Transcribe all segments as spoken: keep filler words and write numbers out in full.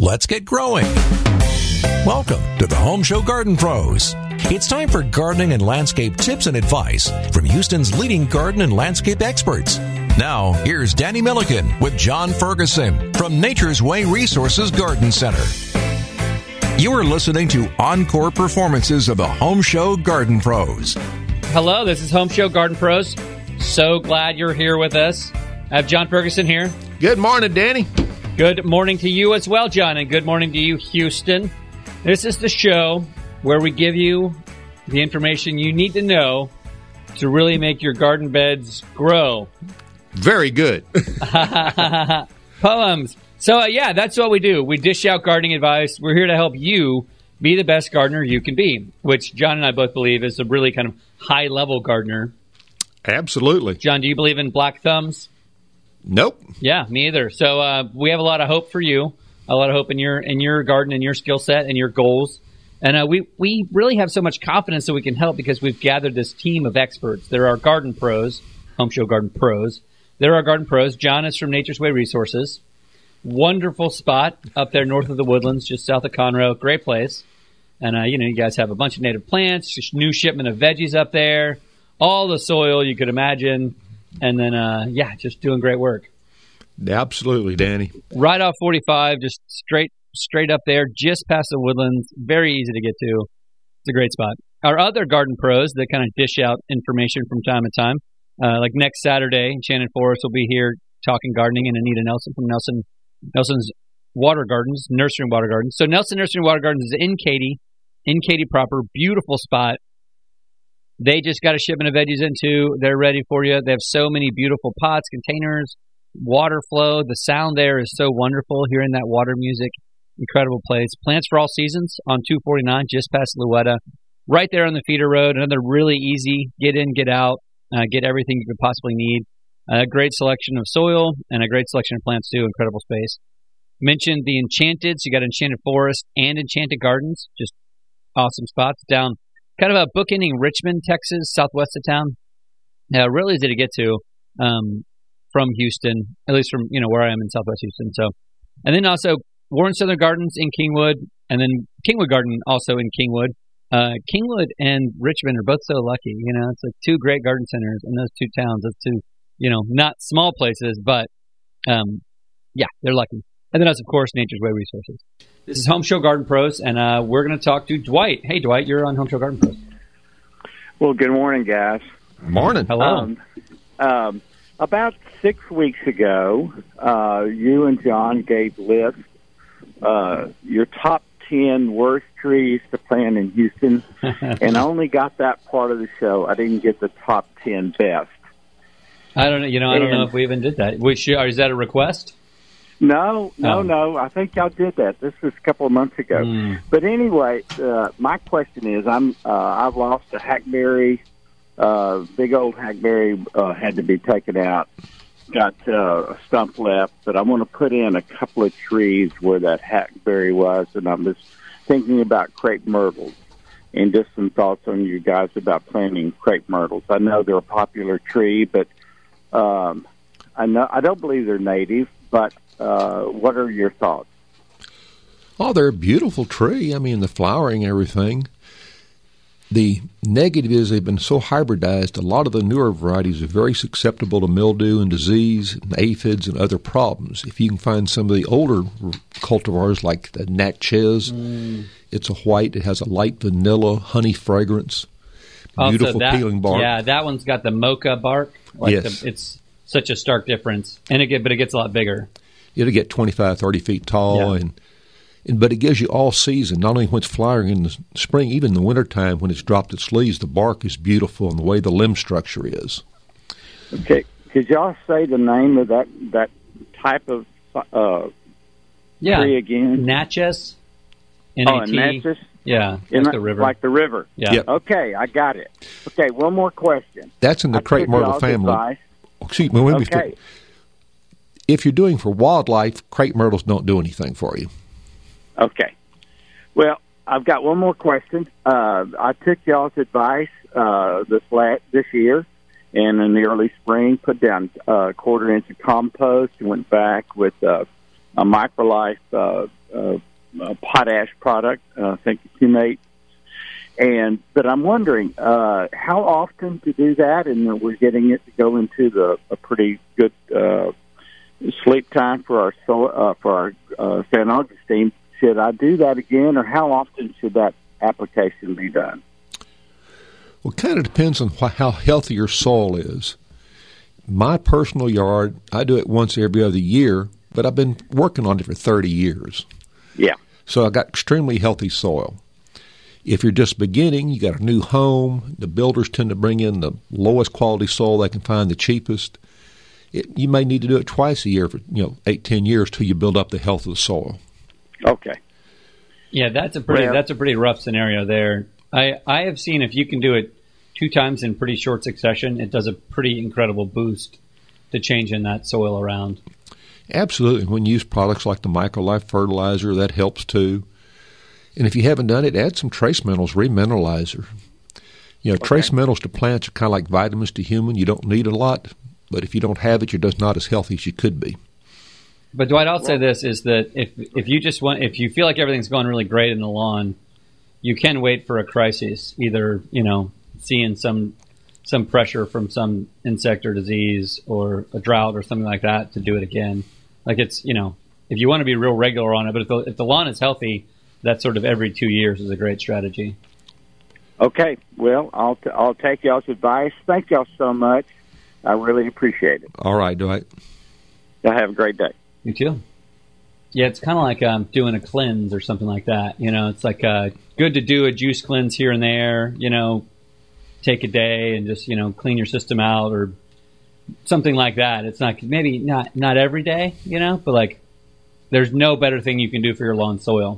let's get growing. Welcome to the Home Show Garden Pros. It's time for gardening and landscape tips and advice from Houston's leading garden and landscape experts. Now, here's Danny Milliken with John Ferguson from Nature's Way Resources Garden Center. You are listening to encore performances of the Home Show Garden Pros. Hello, this is Home Show Garden Pros. So glad you're here with us. I have John Ferguson here. Good morning, Danny. Good morning to you as well, John, and good morning to you, Houston. This is the show where we give you the information you need to know to really make your garden beds grow. Very good. Poems. So, uh, yeah, that's what we do. We dish out gardening advice. We're here to help you be the best gardener you can be, which John and I both believe is a really kind of high-level gardener. Absolutely. John, do you believe in black thumbs? Nope. Yeah, me either. So uh, we have a lot of hope for you, a lot of hope in your in your garden and your skill set and your goals. And uh, we, we really have so much confidence that we can help because we've gathered this team of experts. There are garden pros, Home Show Garden Pros. There are garden pros. John is from Nature's Way Resources. Wonderful spot up there north of the Woodlands, just south of Conroe. Great place. And, uh, you know, you guys have a bunch of native plants, just new shipment of veggies up there, all the soil you could imagine. And then, uh, yeah, just doing great work. Absolutely, Danny. Right off forty-five, just straight straight up there, just past the Woodlands. Very easy to get to. It's a great spot. Our other garden pros that kind of dish out information from time to time, uh, like next Saturday, Shannon Forrest will be here talking gardening, and Anita Nelson from Nelson Nelson's Water Gardens, Nursery and Water Gardens. So Nelson Nursery and Water Gardens is in Katy, in Katy proper, beautiful spot. They just got a shipment of veggies into. They're ready for you. They have so many beautiful pots, containers, water flow. The sound there is so wonderful, hearing that water music. Incredible place. Plants for all seasons on two forty-nine, just past Louetta. Right there on the feeder road. Another really easy get in, get out, uh, get everything you could possibly need. A great selection of soil and a great selection of plants, too. Incredible space. Mentioned the Enchanted. So you got Enchanted Forest and Enchanted Gardens. Just awesome spots down kind of a bookending Richmond, Texas, southwest of town. Uh, really easy to get to um, from Houston, at least from, you know, where I am in southwest Houston. So, and then also Warren Southern Gardens in Kingwood, and then Kingwood Garden also in Kingwood. Uh, Kingwood and Richmond are both so lucky. You know, it's like two great garden centers in those two towns. Those two, you know, not small places, but um, yeah, they're lucky. And then, as of course, Nature's Way Resources. This is Home Show Garden Pros, and uh, we're going to talk to Dwight. Hey, Dwight, you're on Home Show Garden Pros. Well, good morning, guys. Morning. Hello. Um, um, about six weeks ago, uh, you and John gave lists, uh, your top ten worst trees to plant in Houston, and I only got that part of the show. I didn't get the top ten best. I don't know. You know, I don't and, know if we even did that. Which is that a request? No, no, Oh. no. I think y'all did that. This was a couple of months ago. Mm. But anyway, uh, my question is, I'm uh, I've lost a hackberry. Uh, big old hackberry uh, had to be taken out. Got uh, a stump left, but I want to put in a couple of trees where that hackberry was, and I'm just thinking about crepe myrtles. And just some thoughts on you guys about planting crepe myrtles. I know they're a popular tree, but um, I know I don't believe they're native. But uh, what are your thoughts? Oh, they're a beautiful tree. I mean, the flowering, everything. The negative is they've been so hybridized, a lot of the newer varieties are very susceptible to mildew and disease and aphids and other problems. If you can find some of the older cultivars like the Natchez, mm. it's a white, it has a light vanilla, honey fragrance, beautiful also that, peeling bark. Yeah, that one's got the mocha bark. Like yes. The, it's such a stark difference, and it get, but it gets a lot bigger. It'll get twenty-five, thirty feet tall, yeah. and, and but it gives you all season, not only when it's flowering in the spring, even in the wintertime when it's dropped its leaves, the bark is beautiful and the way the limb structure is. Okay. Could y'all say the name of that, that type of uh, yeah. tree again? Natchez. N Oh, A T. Natchez? Yeah, in like the river. Like the river. Yeah. Yep. Okay, I got it. Okay, one more question. That's in the crepe myrtle family. Advice. Excuse me, let me Okay. If you're doing for wildlife, crepe myrtles don't do anything for you. Okay. Well, I've got one more question. Uh, I took y'all's advice uh, this la- this year, and in the early spring, put down a quarter inch of compost and went back with uh, a microlife uh, uh, a potash product, uh, I think Humate. And but I'm wondering uh, how often to do that, and we're getting it to go into the a pretty good uh, sleep time for our so, uh, for our uh, Saint Augustine. Should I do that again, or how often should that application be done? Well, it kind of depends on wh- how healthy your soil is. My personal yard, I do it once every other year, but I've been working on it for thirty years. Yeah. So I got extremely healthy soil. If you're just beginning, you got a new home, the builders tend to bring in the lowest quality soil they can find, the cheapest. It, you may need to do it twice a year for, you know, eight, ten years till you build up the health of the soil. Okay. Yeah, that's a pretty well, that's a pretty rough scenario there. I, I have seen if you can do it two times in pretty short succession, it does a pretty incredible boost to changing that soil around. Absolutely. When you use products like the MicroLife fertilizer, that helps too. And if you haven't done it, add some trace minerals, remineralizer. You know, okay. Trace minerals to plants are kind of like vitamins to human. You don't need a lot, but if you don't have it, you're just not as healthy as you could be. But Dwight, I'll say this, is that if if you just want, if you feel like everything's going really great in the lawn, you can wait for a crisis, either, you know, seeing some some pressure from some insect or disease or a drought or something like that to do it again. Like it's, you know, if you want to be real regular on it, but if the, if the lawn is healthy, that sort of every two years is a great strategy. Okay. Well, I'll t- I'll take y'all's advice. Thank y'all so much. I really appreciate it. All right, Dwight. Y'all have a great day. You too. Yeah, it's kind of like um, doing a cleanse or something like that. You know, it's like uh, good to do a juice cleanse here and there, you know, take a day and just, you know, clean your system out or something like that. It's not, maybe not, not every day, you know, but like there's no better thing you can do for your lawn soil.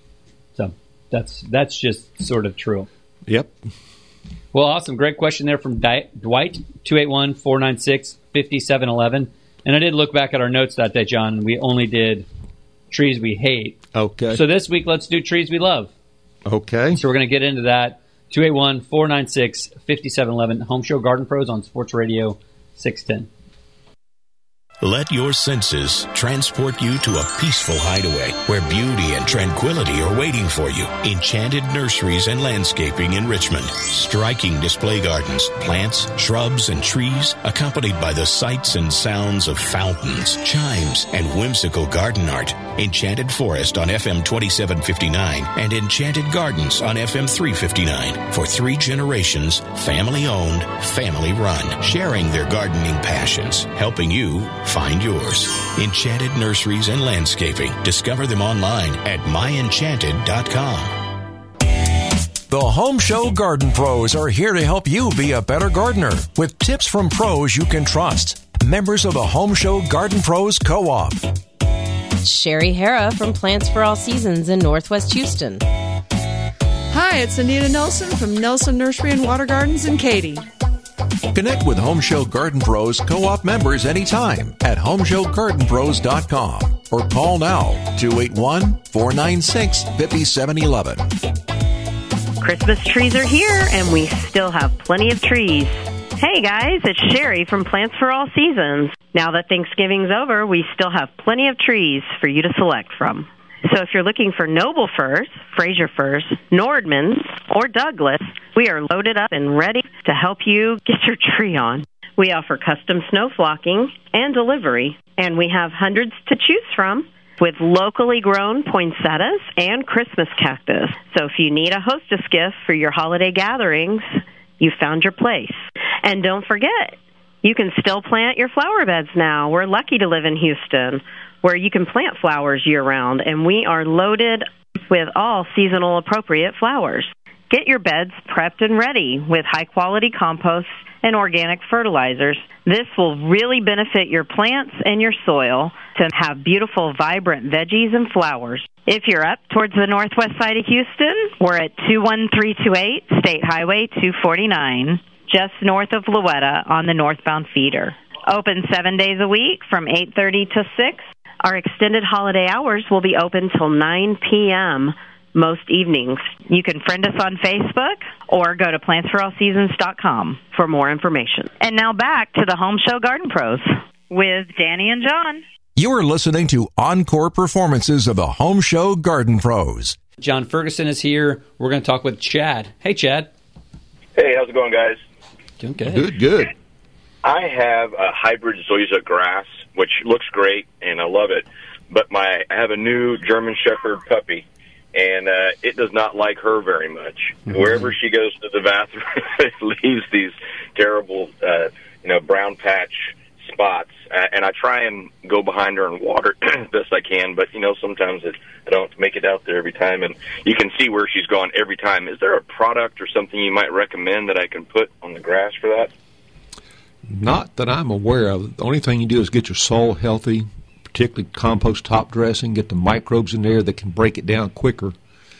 So that's that's just sort of true. Yep. Well, awesome. Great question there from Di- Dwight, two eight one, four nine six, five seven one one. And I did look back at our notes that day, John, and we only did trees we hate. Okay. So this week, let's do trees we love. Okay. So we're going to get into that. two eight one, four nine six, five seven one one. Home Show Garden Pros on Sports Radio six ten. Let your senses transport you to a peaceful hideaway where beauty and tranquility are waiting for you. Enchanted Nurseries and Landscaping in Richmond. Striking display gardens, plants, shrubs, and trees, accompanied by the sights and sounds of fountains, chimes, and whimsical garden art. Enchanted Forest on F M twenty-seven fifty-nine and Enchanted Gardens on F M three fifty-nine. For three generations, family-owned, family-run, sharing their gardening passions, helping you find yours. Enchanted Nurseries and Landscaping. Discover them online at my enchanted dot com. The Home Show Garden Pros are here to help you be a better gardener with tips from pros you can trust. Members of the Home Show Garden Pros Co-op. Sherry Hara from Plants for All Seasons in Northwest Houston. Hi, it's Anita Nelson from Nelson Nursery and Water Gardens in Katy. Connect with Home Show Garden Pros Co-op members anytime at home show garden pros dot com or call now two eight one, four nine six, five seven one one. Christmas trees are here, and we still have plenty of trees. Hey guys, it's Sherry from Plants for All Seasons. Now that Thanksgiving's over, we still have plenty of trees for you to select from. So if you're looking for Noble Firs, Fraser Firs, Nordmans, or Douglas, we are loaded up and ready to help you get your tree on. We offer custom snow flocking and delivery, and we have hundreds to choose from with locally grown poinsettias and Christmas cactus. So if you need a hostess gift for your holiday gatherings, you found your place. And don't forget, you can still plant your flower beds now. We're lucky to live in Houston, where you can plant flowers year-round, and we are loaded with all seasonal appropriate flowers. Get your beds prepped and ready with high-quality compost and organic fertilizers. This will really benefit your plants and your soil to have beautiful, vibrant veggies and flowers. If you're up towards the northwest side of Houston, we're at two one three two eight State Highway two forty-nine, just north of Louetta on the northbound feeder. Open seven days a week from eight thirty to six. Our extended holiday hours will be open till nine p.m. most evenings. You can friend us on Facebook or go to plants for all seasons dot com for more information. And now back to the Home Show Garden Pros with Danny and John. You are listening to Encore Performances of the Home Show Garden Pros. John Ferguson is here. We're going to talk with Chad. Hey, Chad. Hey, how's it going, guys? Doing good. Good, good. I have a hybrid zoysia grass, which looks great, and I love it. But my I have a new German Shepherd puppy, and uh, it does not like her very much. Mm-hmm. Wherever she goes to the bathroom, it leaves these terrible, uh, you know, brown patch spots. Uh, and I try and go behind her and water as best I can, but, you know, sometimes it, I don't make it out there every time. And you can see where she's gone every time. Is there a product or something you might recommend that I can put on the grass for that? Not that I'm aware of. The only thing you do is get your soil healthy, particularly compost top dressing, get the microbes in there that can break it down quicker.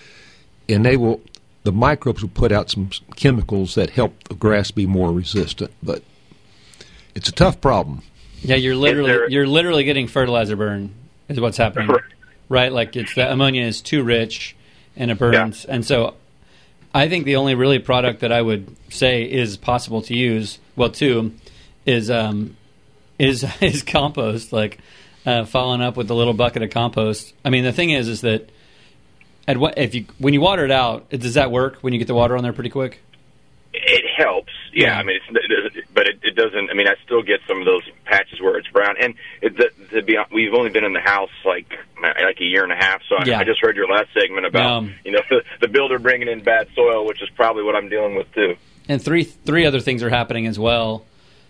And they will, the microbes will put out some chemicals that help the grass be more resistant. But it's a tough problem. Yeah, you're literally there, you're literally getting fertilizer burn is what's happening, right? Like it's the ammonia is too rich and it burns. Yeah. And so I think the only really product that I would say is possible to use, well, two, is um, is is compost. Like uh, following up with a little bucket of compost. I mean, the thing is, is that at what if you when you water it out, does that work when you get the water on there pretty quick? It helps, yeah. yeah. I mean, it's, it, but it, it doesn't. I mean, I still get some of those patches where it's brown. And it, to, to be, we've only been in the house like like a year and a half. So yeah. I, I just heard your last segment about um, you know the, the builder bringing in bad soil, which is probably what I'm dealing with too. And three three other things are happening as well.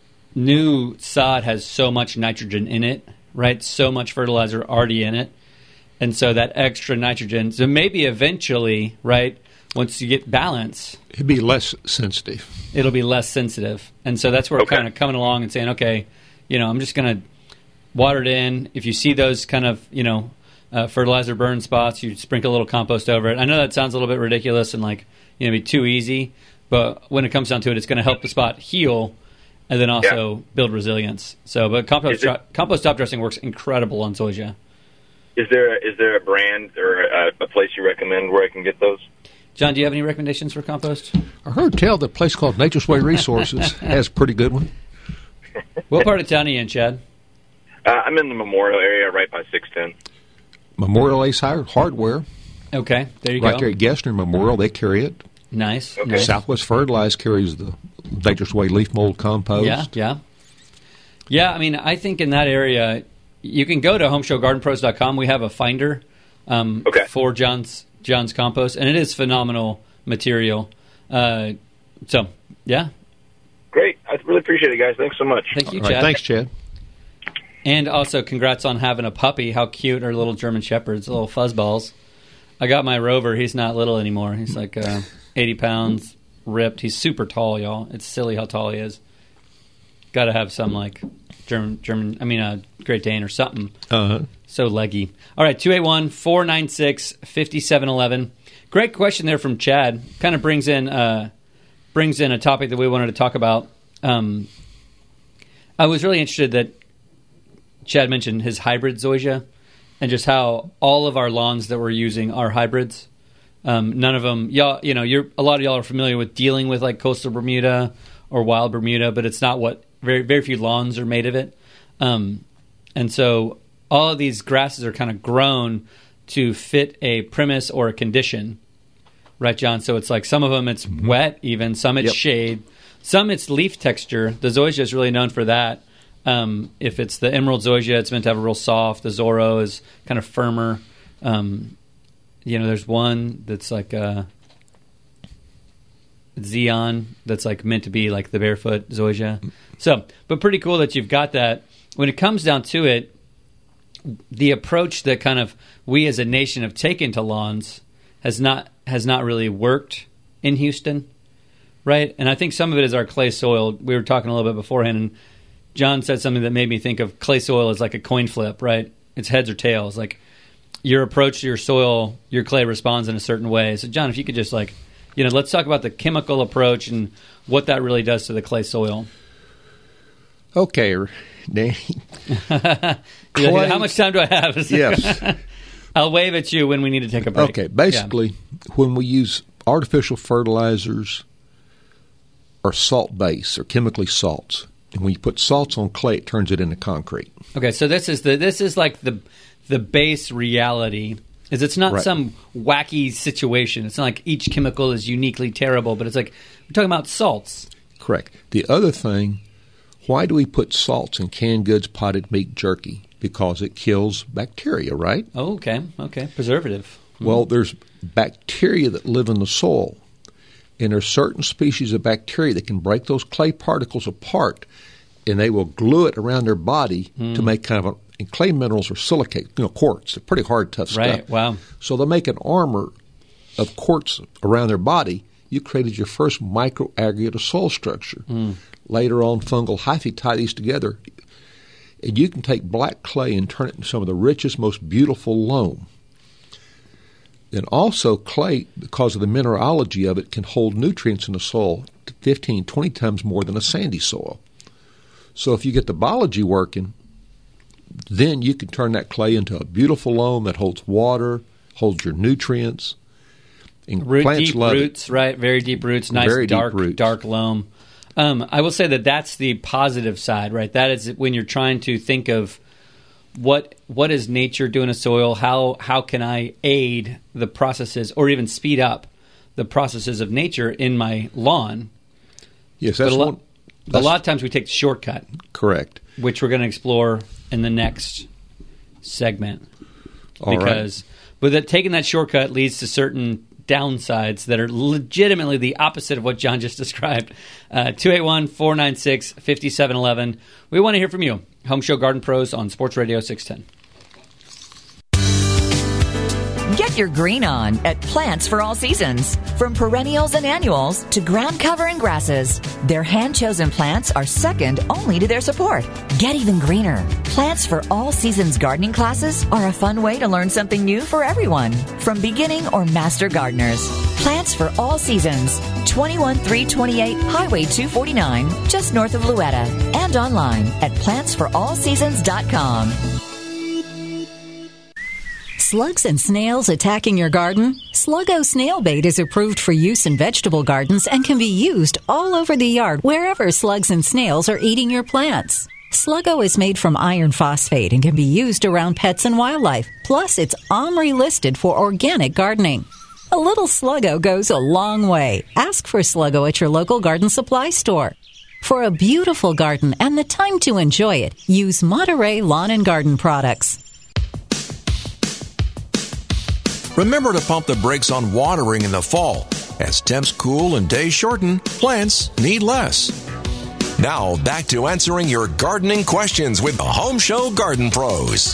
New sod has so much nitrogen in it, right? So much fertilizer already in it, and so that extra nitrogen. So maybe eventually, right? Once you get balance, it'd be less sensitive. It'll be less sensitive. And so that's where okay. we're kind of coming along and saying, okay, you know, I'm just going to water it in. If you see those kind of, you know, uh, fertilizer burn spots, you sprinkle a little compost over it. I know that sounds a little bit ridiculous and like, you know, be too easy, but when it comes down to it, it's going to help the spot heal and then also yeah. build resilience. So, but compost, it, compost top dressing works incredible on zoysia. Is there, is there a brand or a, a place you recommend where I can get those? John, do you have any recommendations for compost? I heard tell the place called Nature's Way Resources has a pretty good one. What part of town are you in, Chad? Uh, I'm in the Memorial area right by six ten. Memorial Ace Hardware. Okay, there you right go. Right there at Gessner Memorial, they carry it. Nice. Okay. nice. Southwest Fertilize carries the Nature's Way leaf mold compost. Yeah, yeah. Yeah, I mean, I think in that area, you can go to home show garden pros dot com. We have a finder um, okay. for John's John's compost, and it is phenomenal material. Uh, so, yeah. Great. I really appreciate it, guys. Thanks so much. Thank you, All Chad. right, thanks, Chad. And also, congrats on having a puppy. How cute are little German Shepherds, little fuzzballs. I got my Rover. He's not little anymore. He's like uh, eighty pounds, ripped. He's super tall, y'all. It's silly how tall he is. Got to have some, like, German, German. I mean, a Great Dane or something. Uh-huh. So leggy. All right, two eight one, four nine six, five seven one one. Great question there from Chad. Kind of brings in uh, brings in a topic that we wanted to talk about. Um, I was really interested that Chad mentioned his hybrid zoysia and just how all of our lawns that we're using are hybrids. Um, none of them, y'all, you know, you're a lot of y'all are familiar with dealing with like coastal Bermuda or wild Bermuda, but it's not what very very few lawns are made of it. Um, and so all of these grasses are kind of grown to fit a premise or a condition, right, John? So it's like some of them it's mm-hmm. wet, even some it's yep. shade, some it's leaf texture. The zoysia is really known for that. Um, if it's the emerald zoysia, it's meant to have a real soft. The Zorro is kind of firmer. Um, you know, there's one that's like a Xeon that's like meant to be like the barefoot zoysia. So, but pretty cool that you've got that. When it comes down to it, the approach that kind of we as a nation have taken to lawns has not has not really worked in Houston, right? And I think some of it is our clay soil. We were talking a little bit beforehand, and John said something that made me think of clay soil as like a coin flip, right? It's heads or tails. Like your approach to your soil, your clay responds in a certain way. So, John, if you could just like, you know, let's talk about the chemical approach and what that really does to the clay soil. Okay, Danny. Clay, how much time do I have? Yes. I'll wave at you when we need to take a break. Okay, basically, yeah. when we use artificial fertilizers or salt base or chemically salts, And when you put salts on clay, it turns it into concrete. Okay, so this is the this is like the the base reality. Is it's not Right. some wacky situation. It's not like each chemical is uniquely terrible, but it's like we're talking about salts. Correct. The other thing, why do we put salts in canned goods, potted meat, jerky? Because it kills bacteria, right? Oh, okay, okay, preservative. Well, there's bacteria that live in the soil, and there's certain species of bacteria that can break those clay particles apart, and they will glue it around their body Mm. to make kind of a – and clay minerals are silicate, you know, quartz. They're pretty hard, tough Right, stuff. wow. So they'll make an armor of quartz around their body. You created your first microaggregate of soil structure. Mm. Later on, fungal hyphae tie these together. And you can take black clay and turn it into some of the richest, most beautiful loam. And also clay, because of the mineralogy of it, can hold nutrients in the soil fifteen, twenty times more than a sandy soil. So if you get the biology working, then you can turn that clay into a beautiful loam that holds water, holds your nutrients. And Root, plants deep love roots, it. right? Very deep roots, nice Very deep dark, roots. dark loam. Um, I will say that that's the positive side, right? That is when you're trying to think of what what is nature doing to soil. How how can I aid the processes, or even speed up the processes of nature in my lawn? Yes, that's but a, lo- one. a That's lot of times we take the shortcut, correct. which we're going to explore in the next segment. All right. because but that taking that shortcut leads to certain downsides that are legitimately the opposite of what John just described. Uh, two eight one, four nine six, five seven one one. We want to hear from you. Home Show Garden Pros on Sports Radio six ten. Get your green on at Plants for All Seasons. From perennials and annuals to ground cover and grasses, their hand-chosen plants are second only to their support. Get even greener. Plants for All Seasons gardening classes are a fun way to learn something new for everyone, from beginning or master gardeners. Plants for All Seasons, twenty-one three twenty-eight Highway two forty-nine, just north of Louetta, and online at plants for all seasons dot com. Slugs and snails attacking your garden? Sluggo snail bait is approved for use in vegetable gardens and can be used all over the yard wherever slugs and snails are eating your plants. Sluggo is made from iron phosphate and can be used around pets and wildlife. Plus, it's OMRI listed for organic gardening. A little Sluggo goes a long way. Ask for Sluggo at your local garden supply store. For a beautiful garden and the time to enjoy it, use Monterey Lawn and Garden products. Remember to pump the brakes on watering in the fall. As temps cool and days shorten, plants need less. Now, back to answering your gardening questions with the Home Show Garden Pros.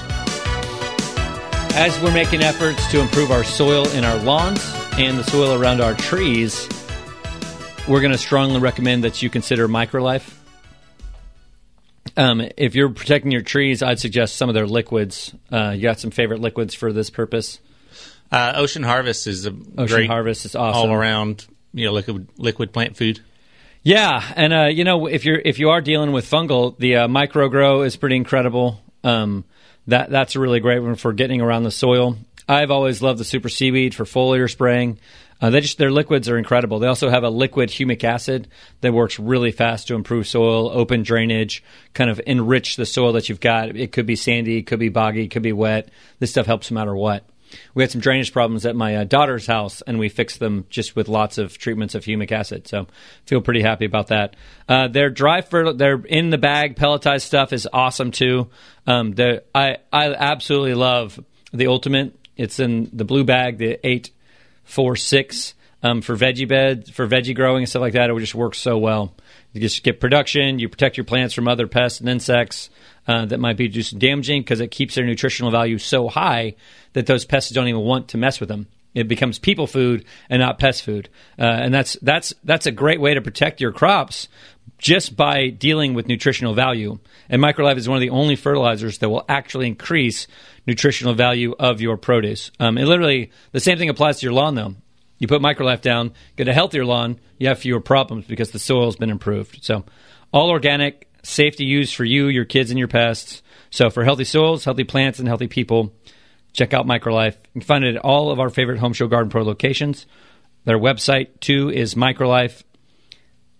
As we're making efforts to improve our soil in our lawns and the soil around our trees, we're going to strongly recommend that you consider Microlife. Um, if you're protecting your trees, I'd suggest some of their liquids. Uh, you got some favorite liquids for this purpose? Uh, Ocean Harvest is a Ocean great Harvest is awesome. all around, you know, liquid liquid plant food. Yeah, and uh, you know, if you're if you are dealing with fungal, the uh, micro grow is pretty incredible. Um, that that's a really great one for getting around the soil. I've always loved the super seaweed for foliar spraying. Uh, they just their liquids are incredible. They also have a liquid humic acid that works really fast to improve soil, open drainage, kind of enrich the soil that you've got. It could be sandy, could be boggy, could be wet. This stuff helps no matter what. We had some drainage problems at my uh, daughter's house, and we fixed them just with lots of treatments of humic acid. So feel pretty happy about that. Uh, their dry fertile, their in the bag pelletized stuff is awesome too. Um, I I absolutely love the Ultimate. It's in the blue bag, the eight four six um, for veggie bed, for veggie growing and stuff like that. It just works so well. You just get production. You protect your plants from other pests and insects uh, that might be just damaging because it keeps their nutritional value so high that those pests don't even want to mess with them. It becomes people food and not pest food, uh, and that's that's that's a great way to protect your crops just by dealing with nutritional value. And Microlife is one of the only fertilizers that will actually increase nutritional value of your produce. Um, and literally, the same thing applies to your lawn, though. You put Microlife down, get a healthier lawn, you have fewer problems because the soil's been improved. So, all organic, safe to use for you, your kids, and your pests. So, for healthy soils, healthy plants, and healthy people, check out Microlife. You can find it at all of our favorite Home Show Garden Pro locations. Their website, too, is Microlife.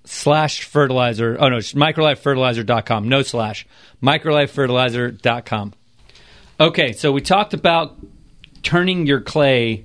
slash fertilizer. Oh, no, it's microlife fertilizer dot com. No slash. microlife fertilizer dot com. Okay, so we talked about turning your clay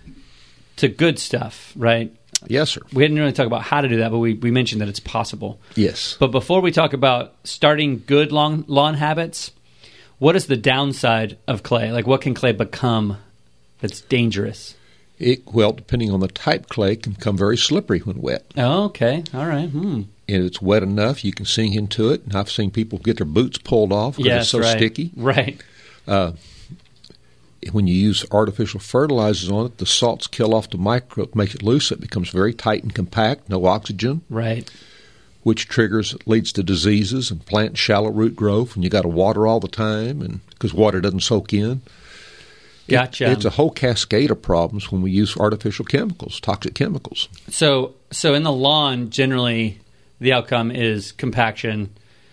to good stuff, right? Yes, sir. We didn't really talk about how to do that, but we, we mentioned that it's possible. Yes. But before we talk about starting good lawn, lawn habits, what is the downside of clay? Like, what can clay become that's dangerous? It, well, depending on the type clay, can become very slippery when wet. Oh, okay. All right. Hmm. And it's wet enough, you can sink into it. And I've seen people get their boots pulled off because yes, it's so right. sticky. Right. Uh, when you use artificial fertilizers on it, the salts kill off the microbe, make it loose. It becomes very tight and compact, no oxygen. Right. Which triggers, leads to diseases and plant shallow root growth, and you got to water all the time, and because water doesn't soak in. Gotcha. It, it's a whole cascade of problems when we use artificial chemicals, toxic chemicals. So, so in the lawn, generally, the outcome is compaction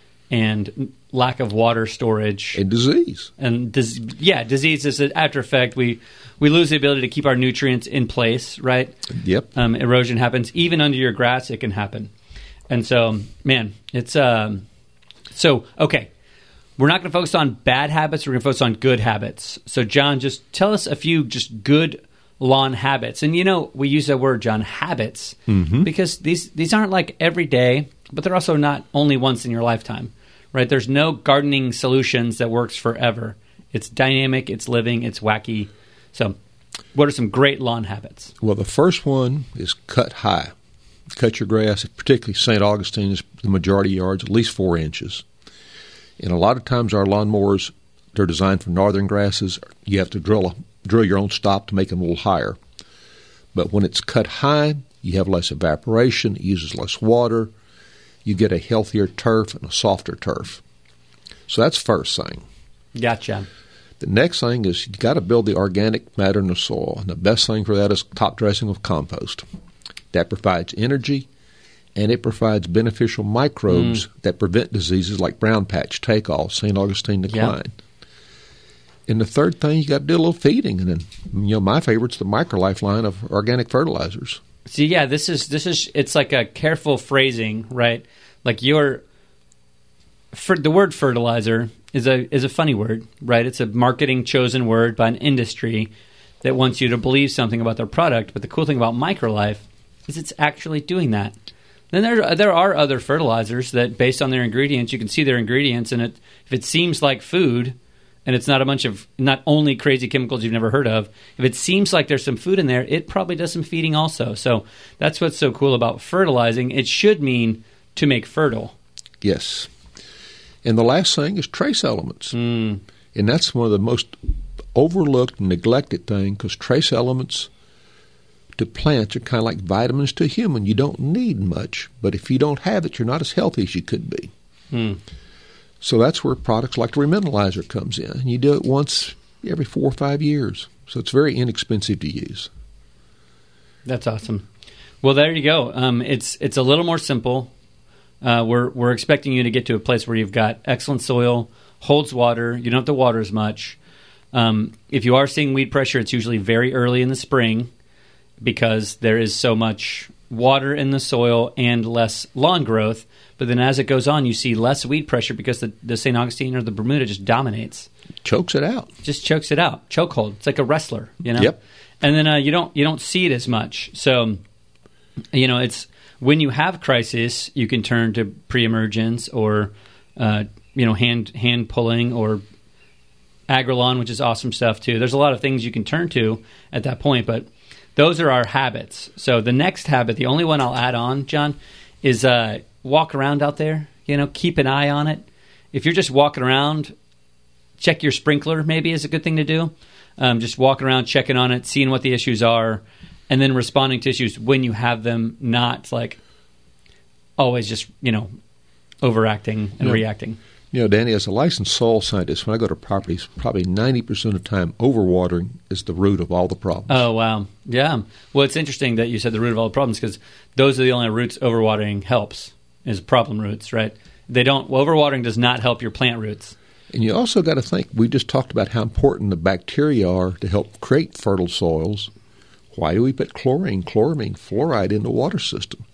and lack of water storage and disease. And dis- yeah, disease is an after effect. We we lose the ability to keep our nutrients in place, right? Yep. Um, erosion happens even under your grass. It can happen, and so man, it's um. So okay, we're not going to focus on bad habits. We're going to focus on good habits. So John, just tell us a few just good lawn habits. And you know, we use that word, John, habits, mm-hmm. because these these aren't like every day, but they're also not only once in your lifetime. Right, there's no gardening solutions that works forever. It's dynamic, it's living, it's wacky. So, what are some great lawn habits? Well, the first one is cut high. Cut your grass, particularly Saint Augustine is the majority of yards, at least four inches. And a lot of times our lawnmowers, they're designed for northern grasses. You have to drill a, drill your own stop to make them a little higher. But when it's cut high, you have less evaporation, it uses less water. You get a healthier turf and a softer turf. So that's first thing. Gotcha. The next thing is you got to build the organic matter in the soil. And the best thing for that is top dressing with compost. That provides energy, and it provides beneficial microbes mm. that prevent diseases like brown patch, take-off, Saint Augustine decline. Yep. And the third thing, you got to do a little feeding. And then, you know, my favorite's the MicroLife line of organic fertilizers. See, yeah, this is this is it's like a careful phrasing, right? Like your for the word fertilizer is a is a funny word, right? It's a marketing chosen word by an industry that wants you to believe something about their product. But the cool thing about MicroLife is it's actually doing that. Then there there are other fertilizers that, based on their ingredients, you can see their ingredients, and it if it seems like food. And it's not a bunch of, not only crazy chemicals you've never heard of. If it seems like there's some food in there, it probably does some feeding also. So that's what's so cool about fertilizing. It should mean to make fertile. Yes. And the last thing is trace elements. Mm. And that's one of the most overlooked and neglected things, because trace elements to plants are kind of like vitamins to a human. You don't need much, but if you don't have it, you're not as healthy as you could be. Mm. So that's where products like the Remittalizer comes in. And you do it once every four or five years. So it's very inexpensive to use. That's awesome. Well, there you go. Um, it's it's a little more simple. Uh, we're we're expecting you to get to a place where you've got excellent soil, holds water. You don't have to water as much. Um, if you are seeing weed pressure, it's usually very early in the spring because there is so much water in the soil and less lawn growth. But then as it goes on, you see less weed pressure because the, the Saint Augustine or the Bermuda just dominates. Chokes it out. Just chokes it out. Chokehold. It's like a wrestler, you know? Yep. And then uh, you don't you don't see it as much. So, you know, it's when you have crisis, you can turn to pre-emergence or, uh, you know, hand hand pulling or Agrelon, which is awesome stuff too. There's a lot of things you can turn to at that point, but those are our habits. So the next habit, the only one I'll add on, John, is uh, walk around out there. You know, keep an eye on it. If you're just walking around, check your sprinkler maybe is a good thing to do. Um, just walking around, checking on it, seeing what the issues are, and then responding to issues when you have them, not like always just, you know, overacting and yeah. reacting. You know, Danny, as a licensed soil scientist, when I go to properties, probably ninety percent of the time, overwatering is the root of all the problems. Oh, wow. Yeah. Well, it's interesting that you said the root of all the problems because those are the only roots overwatering helps, is problem roots, right? They don't, well, overwatering does not help your plant roots. And you also got to think, we just talked about how important the bacteria are to help create fertile soils. Why do we put chlorine, chloramine, fluoride in the water system?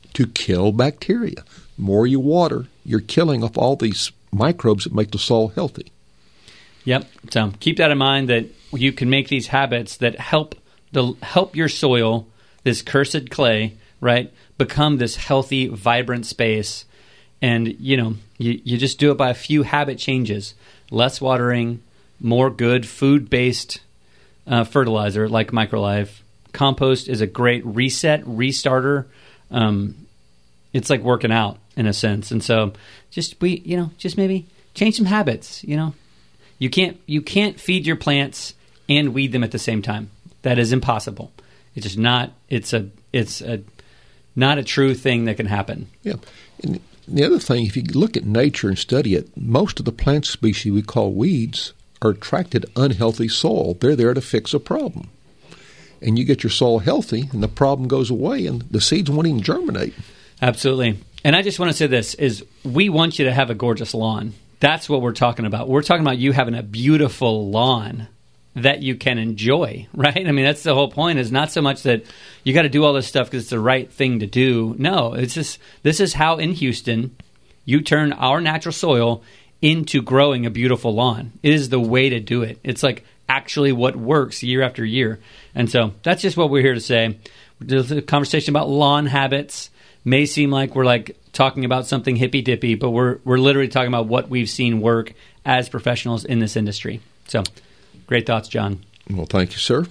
to kill bacteria. The more you water, you're killing off all these microbes that make the soil healthy. Yep. So keep that in mind, that you can make these habits that help the help your soil, this cursed clay, right, become this healthy, vibrant space. And, you know, you, you just do it by a few habit changes. Less watering, more good food-based uh, fertilizer like MicroLife. Compost is a great reset, restarter. Um, it's like working out in a sense. And so just, we, you know, just maybe change some habits, you know. You can't you can't feed your plants and weed them at the same time. That is impossible. It's just not, it's a, it's a, not a true thing that can happen. Yeah. And the other thing, if you look at nature and study it, most of the plant species we call weeds are attracted to unhealthy soil. They're there to fix a problem. And you get your soil healthy, and the problem goes away, and the seeds won't even germinate. Absolutely. And I just want to say this, is we want you to have a gorgeous lawn. That's what we're talking about. We're talking about you having a beautiful lawn that you can enjoy, right? I mean, that's the whole point, is not so much that you got to do all this stuff because it's the right thing to do. No, it's just, this is how in Houston you turn our natural soil into growing a beautiful lawn. It is the way to do it. It's like actually what works year after year. And so that's just what we're here to say. There's a conversation about lawn habits. May seem like we're like talking about something hippy-dippy, but we're we're literally talking about what we've seen work as professionals in this industry. So, great thoughts, John. Well, thank you, sir.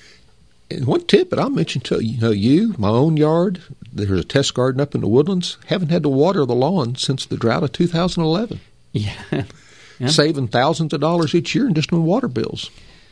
And one tip that I'll mention to you, know, you, my own yard, there's a test garden up in the Woodlands, haven't had to water the lawn since the drought of two thousand eleven. Yeah. yeah. Saving thousands of dollars each year in just in water bills.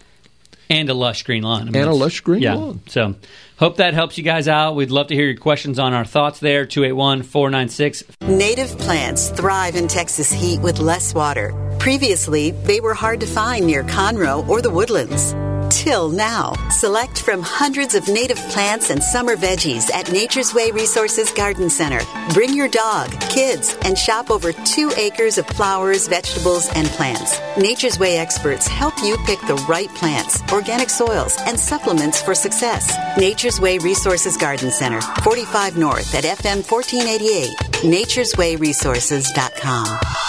And a lush green lawn. I mean, and a lush green yeah. lawn. So, hope that helps you guys out. We'd love to hear your questions on our thoughts there, two eight one, four nine six. Native plants thrive in Texas heat with less water. Previously, they were hard to find near Conroe or the Woodlands. Till now, select from hundreds of native plants and summer veggies at Nature's Way Resources Garden Center. Bring your dog, kids, and shop over two acres of flowers, vegetables, and plants. Nature's Way experts help you pick the right plants, organic soils, and supplements for success. Nature's Way Resources Garden Center, forty-five North at F M fourteen eighty-eight, nature's way resources dot com.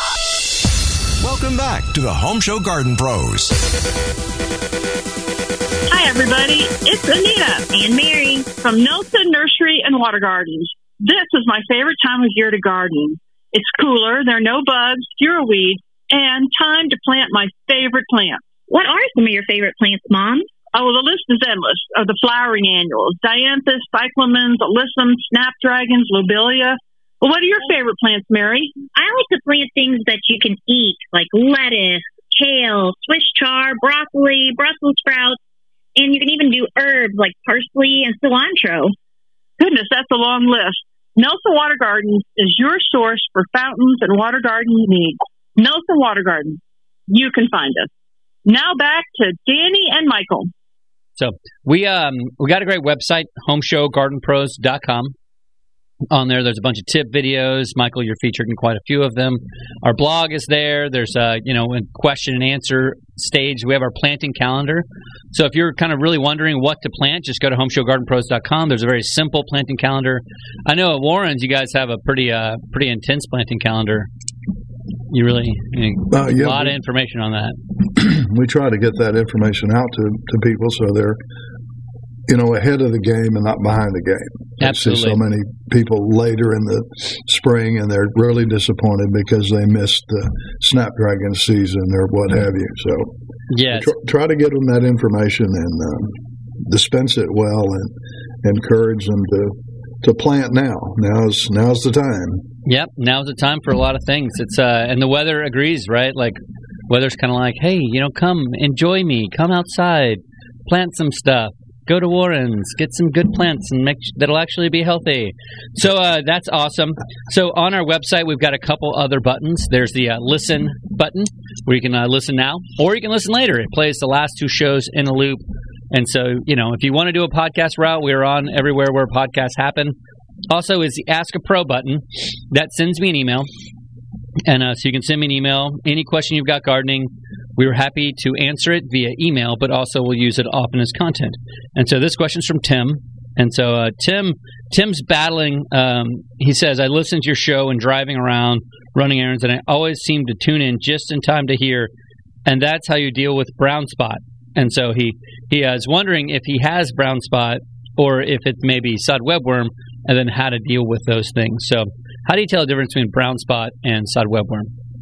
Welcome back to the Home Show Garden Pros. Hi, everybody. It's Anita and Mary from Nelson Nursery and Water Gardens. This is my favorite time of year to garden. It's cooler, there are no bugs, fewer weeds, and time to plant my favorite plants. What are some of your favorite plants, Mom? Oh, well, the list is endless of the flowering annuals. Dianthus, cyclamens, alyssum, snapdragons, lobelia. Well, what are your favorite plants, Mary? I like to plant things that you can eat, like lettuce, kale, Swiss chard, broccoli, Brussels sprouts, and you can even do herbs like parsley and cilantro. Goodness, that's a long list. Nelson Water Gardens is your source for fountains and water garden needs. Nelson Water Gardens. You can find us. Now back to Danny and Michael. So we um we got a great website, home show garden pros dot com. On there, there's a bunch of tip videos. Michael, you're featured in quite a few of them. Our blog is there. There's a, you know, a question and answer stage. We have our planting calendar. So if you're kind of really wondering what to plant, just go to home show garden pros dot com. There's a very simple planting calendar. I know at Warren's, you guys have a pretty uh, pretty intense planting calendar. You really, you know, uh, yeah, a lot we, of information on that. We try to get that information out to, to people so they're, you know, ahead of the game and not behind the game. Absolutely. I see so many people later in the spring and they're really disappointed because they missed the snapdragon season or what have you. So yes. tr- try to get them that information and um, dispense it well and encourage them to, to plant now. Now's now's the time. Yep, now's the time for a lot of things. It's uh, and the weather agrees, right? Like weather's kind of like, hey, you know, come enjoy me, come outside, plant some stuff. Go to Warren's, get some good plants, and make that'll actually be healthy. So uh, that's awesome. So on our website, we've got a couple other buttons. There's the uh, listen button, where you can uh, listen now, or you can listen later. It plays the last two shows in a loop. And so, you know, if you want to do a podcast route, we're on everywhere where podcasts happen. Also is the Ask a Pro button. That sends me an email. And uh, so you can send me an email, any question you've got gardening. We were happy to answer it via email, but also we'll use it often as content. And so this question is from Tim. And so uh, Tim Tim's battling. Um, he says, I listen to your show and driving around, running errands, and I always seem to tune in just in time to hear, and that's how you deal with brown spot. And so he, he uh, is wondering if he has brown spot or if it's maybe sod webworm, and then how to deal with those things. So how do you tell the difference between brown spot and sod webworm?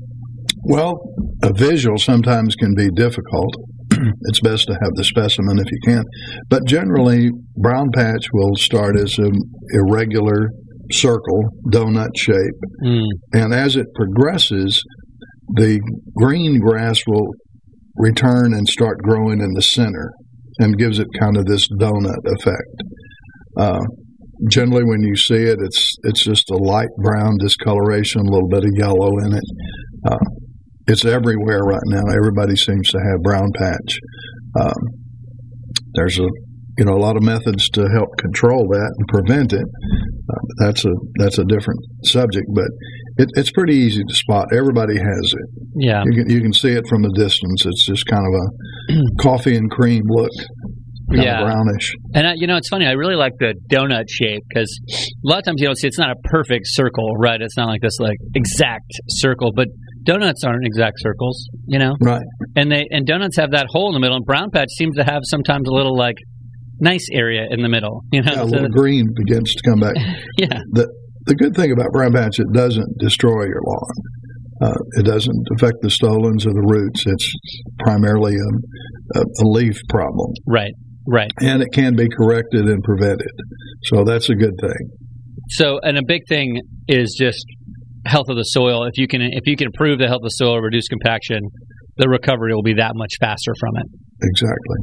Well, a visual sometimes can be difficult. It's best to have the specimen if you can. But generally, brown patch will start as an irregular circle, donut shape. Mm. And as it progresses, the green grass will return and start growing in the center and gives it kind of this donut effect. Uh, generally, when you see it, it's it's just a light brown discoloration, a little bit of yellow in it. Uh, It's everywhere right now. Everybody seems to have brown patch. Um, there's a you know a lot of methods to help control that and prevent it. Uh, that's a that's a different subject, but it, it's pretty easy to spot. Everybody has it. Yeah, you can you can see it from a distance. It's just kind of a coffee and cream look. Kind yeah, of brownish. And I, you know, it's funny. I really like the donut shape because a lot of times you don't see it's not a perfect circle, right? It's not like this like exact circle, but donuts aren't exact circles, you know. Right. And they and donuts have that hole in the middle, and brown patch seems to have sometimes a little like nice area in the middle, you know. Yeah, a so little green begins to come back. Yeah. The the good thing about brown patch, it doesn't destroy your lawn. Uh, it doesn't affect the stolons or the roots. It's primarily a, a, a leaf problem. Right. Right. And it can be corrected and prevented. So that's a good thing. So, and a big thing is just health of the soil. If you can if you can improve the health of the soil, reduce compaction, the recovery will be that much faster from it. Exactly.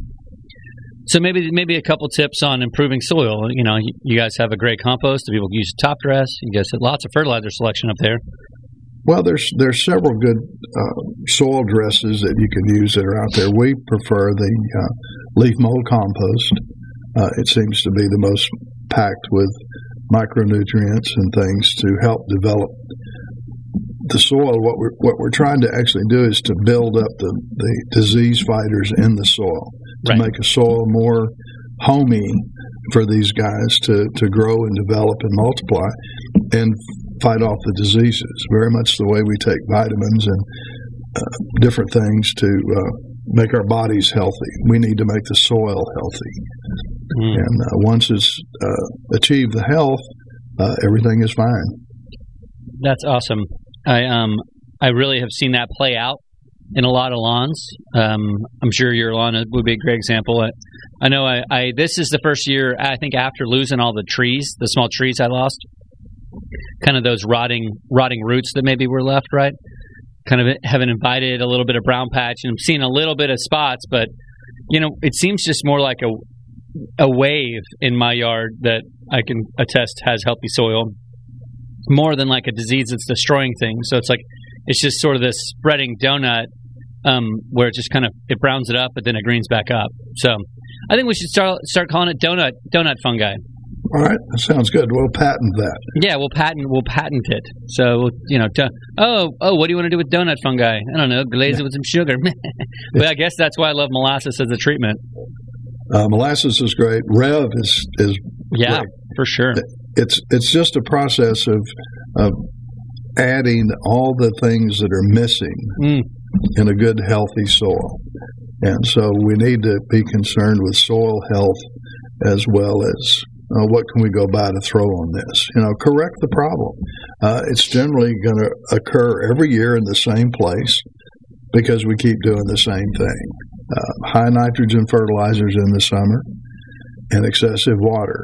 So maybe maybe a couple tips on improving soil. You know, you, you guys have a great compost. People use top dress. You guys have lots of fertilizer selection up there. Well, there's there's several good uh, soil dresses that you can use that are out there. We prefer the uh, leaf mold compost. Uh, it seems to be the most packed with micronutrients and things to help develop the soil. What we're what we're trying to actually do is to build up the, the disease fighters in the soil to right. make a soil more homey for these guys to, to grow and develop and multiply and fight off the diseases, very much the way we take vitamins and uh, different things to uh, make our bodies healthy. We need to make the soil healthy. Mm. And uh, once it's uh, achieved the health, uh, everything is fine. That's awesome. I um I really have seen that play out in a lot of lawns. Um, I'm sure your lawn would be a great example. I, I know I, I this is the first year, I think, after losing all the trees, the small trees I lost, kind of those rotting rotting roots that maybe were left, right? Kind of having invited a little bit of brown patch, and I'm seeing a little bit of spots, but, you know, it seems just more like a, a wave in my yard that I can attest has healthy soil, more than like a disease that's destroying things. So it's like, it's just sort of this spreading donut um, where it just kind of, it browns it up, but then it greens back up. So I think we should start start calling it donut donut fungi. All right, that sounds good. We'll patent that. Yeah, we'll patent we'll patent it. So, you know, to, oh, oh, what do you want to do with donut fungi? I don't know, glaze yeah. it with some sugar. But I guess that's why I love molasses as a treatment. Uh, molasses is great. Rev is is yeah, great. For sure. It's it's just a process of of adding all the things that are missing mm. in a good, healthy soil. And so we need to be concerned with soil health as well as uh, what can we go by to throw on this. You know, correct the problem. Uh, it's generally going to occur every year in the same place because we keep doing the same thing. Uh, high nitrogen fertilizers in the summer and excessive water.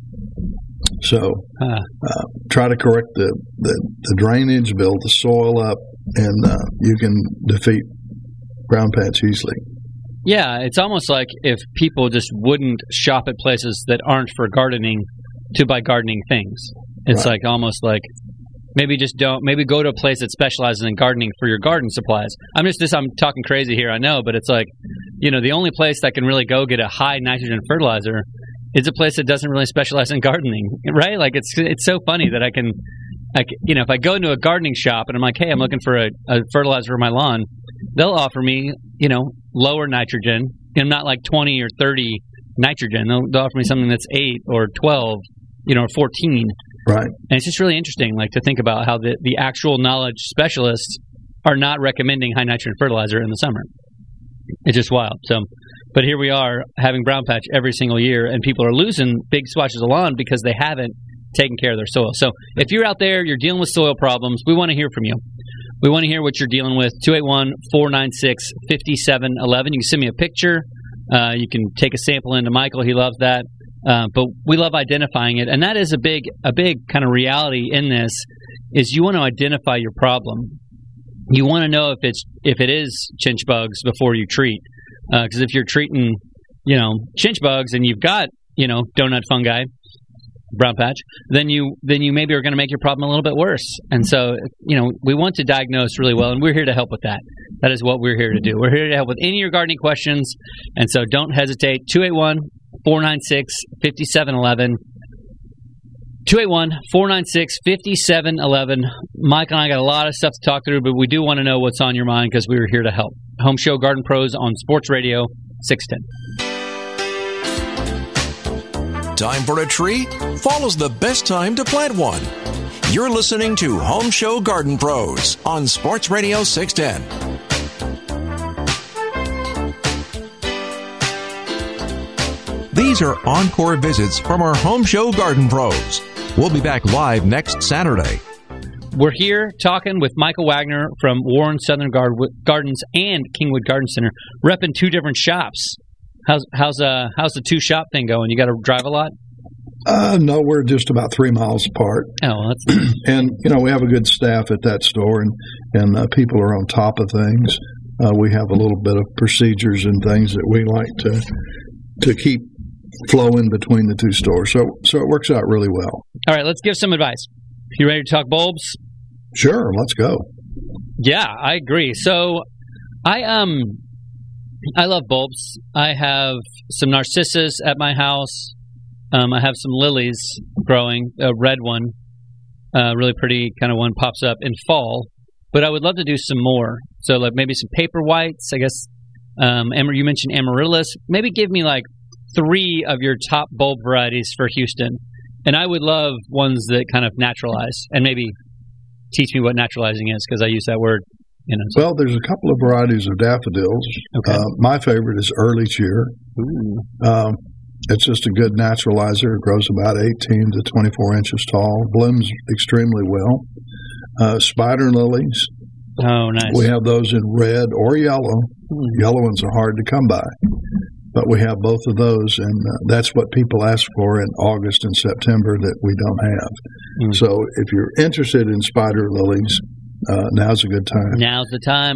So uh, uh, try to correct the, the, the drainage, build the soil up, and uh, you can defeat brown patch easily. Yeah, it's almost like if people just wouldn't shop at places that aren't for gardening to buy gardening things. It's right. like almost like maybe just don't, maybe go to a place that specializes in gardening for your garden supplies. I'm just this, I'm talking crazy here, I know, but it's like, you know, the only place that can really go get a high nitrogen fertilizer is a place that doesn't really specialize in gardening, right? Like it's it's so funny that I can, I can, you know, if I go into a gardening shop and I'm like, hey, I'm looking for a, a fertilizer for my lawn, they'll offer me, you know, lower nitrogen, and not like twenty or thirty nitrogen. They'll, they'll offer me something that's eight or twelve, you know, or fourteen. Right. And it's just really interesting, like, to think about how the, the actual knowledge specialists are not recommending high nitrogen fertilizer in the summer. It's just wild. So, but here we are having brown patch every single year, and people are losing big swatches of lawn because they haven't taken care of their soil. So if you're out there, you're dealing with soil problems, we want to hear from you. We want to hear what you're dealing with. two eight one, four nine six, five seven one one. You can send me a picture. Uh, you can take a sample into Michael. He loves that. Uh, but we love identifying it. And that is a big a big kind of reality in this, is you want to identify your problem. You want to know if it's if it is chinch bugs before you treat. Because uh, if you're treating, you know, chinch bugs and you've got, you know, donut fungi, brown patch, then you then you maybe are going to make your problem a little bit worse. And so, you know, we want to diagnose really well, and we're here to help with that. That is what we're here to do. We're here to help with any of your gardening questions, and so don't hesitate. two eight one, four nine six, five seven one one. two eight one, four nine six, five seven one one. Mike and I got a lot of stuff to talk through, but we do want to know what's on your mind because we were here to help. Home Show Garden Pros on Sports Radio six ten. Time for a tree? Fall's the best time to plant one. You're listening to Home Show Garden Pros on Sports Radio six ten. These are encore visits from our Home Show Garden Pros. We'll be back live next Saturday. We're here talking with Michael Wagner from Warren Southern Gard- Gardens and Kingwood Garden Center, repping two different shops. How's how's uh how's the two shop thing going? You got to drive a lot? Uh, no, we're just about three miles apart. Oh, that's nice. And you know, we have a good staff at that store, and and uh, people are on top of things. Uh, we have a little bit of procedures and things that we like to to keep flowing between the two stores. So so it works out really well. All right, let's give some advice. You ready to talk bulbs? Sure, let's go. Yeah, I agree. So I um I love bulbs. I have some narcissus at my house. Um, I have some lilies growing. A red one, uh, really pretty kind of one, pops up in fall. But I would love to do some more. So like maybe some paper whites. I guess um, Amar, you mentioned amaryllis. Maybe give me like three of your top bulb varieties for Houston. And I would love ones that kind of naturalize, and maybe teach me what naturalizing is, because I use that word. You know, so. Well, there's a couple of varieties of daffodils. Okay. Uh, my favorite is Early Cheer. Um, it's just a good naturalizer. It grows about eighteen to twenty-four inches tall. Blooms extremely well. Uh, spider lilies. Oh, nice. We have those in red or yellow. Mm. Yellow ones are hard to come by. But we have both of those, and uh, that's what people ask for in August and September that we don't have. Mm. So if you're interested in spider lilies, uh, now's a good time. Now's the time.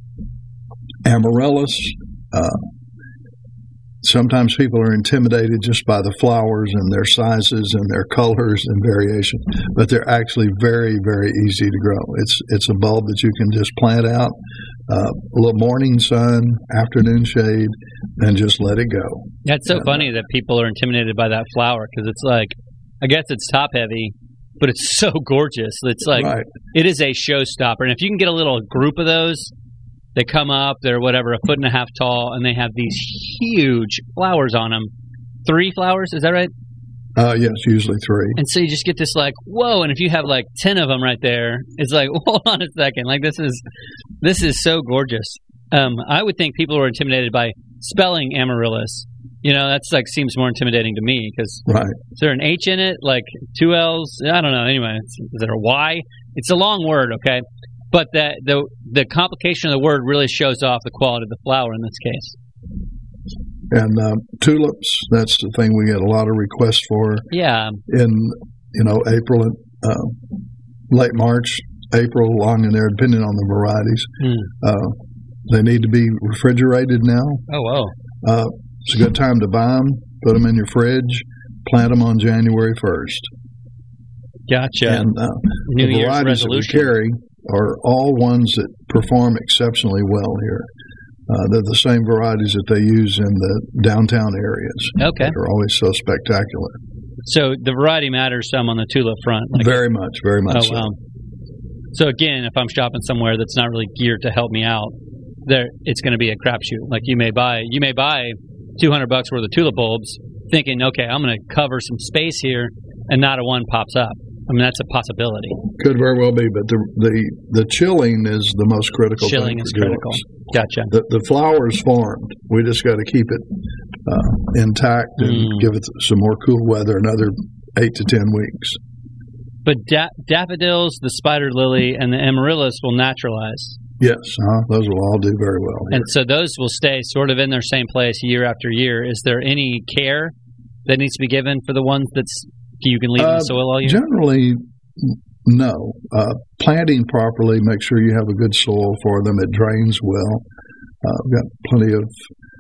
Amaryllis. Uh, sometimes people are intimidated just by the flowers and their sizes and their colors and variation, but they're actually very, very easy to grow. It's it's a bulb that you can just plant out, uh, a little morning sun, afternoon shade, and just let it go. That's so and, funny that people are intimidated by that flower, because it's like, I guess it's top heavy, but it's so gorgeous. It's like, right. It is a showstopper. And if you can get a little group of those, they come up, they're whatever, a foot and a half tall, and they have these huge flowers on them. Three flowers, is that right? Uh, yes, usually three. And so you just get this like, whoa, and if you have like ten of them right there, it's like, hold on a second. Like, this is this is so gorgeous. Um, I would think people are intimidated by spelling amaryllis. You know, that's like seems more intimidating to me, because right. Is there an H in it? Like two L's? I don't know. Anyway, is there a Y? It's a long word, okay? But the, the the complication of the word really shows off the quality of the flower in this case. And uh, tulips, that's the thing we get a lot of requests for. Yeah. In, you know, April and uh, late March, April, along in there, depending on the varieties. Mm. Uh, they need to be refrigerated now. Oh, wow. Uh, it's a good time to buy them, put them in your fridge, plant them on January first. Gotcha. And uh, New the Year's varieties resolution. that we carry are all ones that perform exceptionally well here. Uh, they're the same varieties that they use in the downtown areas. Okay. They're always so spectacular. So the variety matters some on the tulip front. Like very much, very much oh, so. Wow. So again, if I'm shopping somewhere that's not really geared to help me out, there it's going to be a crapshoot. Like you may buy, you may buy two hundred bucks worth of tulip bulbs, thinking, okay, I'm going to cover some space here, and not a one pops up. I mean, that's a possibility. Could very well be, but the the, the chilling is the most critical Chilling thing is for critical. tulips. Gotcha. The, the flower is formed. We just got to keep it uh, intact and Mm. give it some more cool weather, another eight to ten weeks. But da- daffodils, the spider lily, and the amaryllis will naturalize. Yes, uh, those will all do very well. And so those will stay sort of in their same place year after year. Is there any care that needs to be given for the ones that's you can leave in Uh, the soil all year? Generally, no. Uh, planting properly, make sure you have a good soil for them. It drains well. Uh, we've got plenty of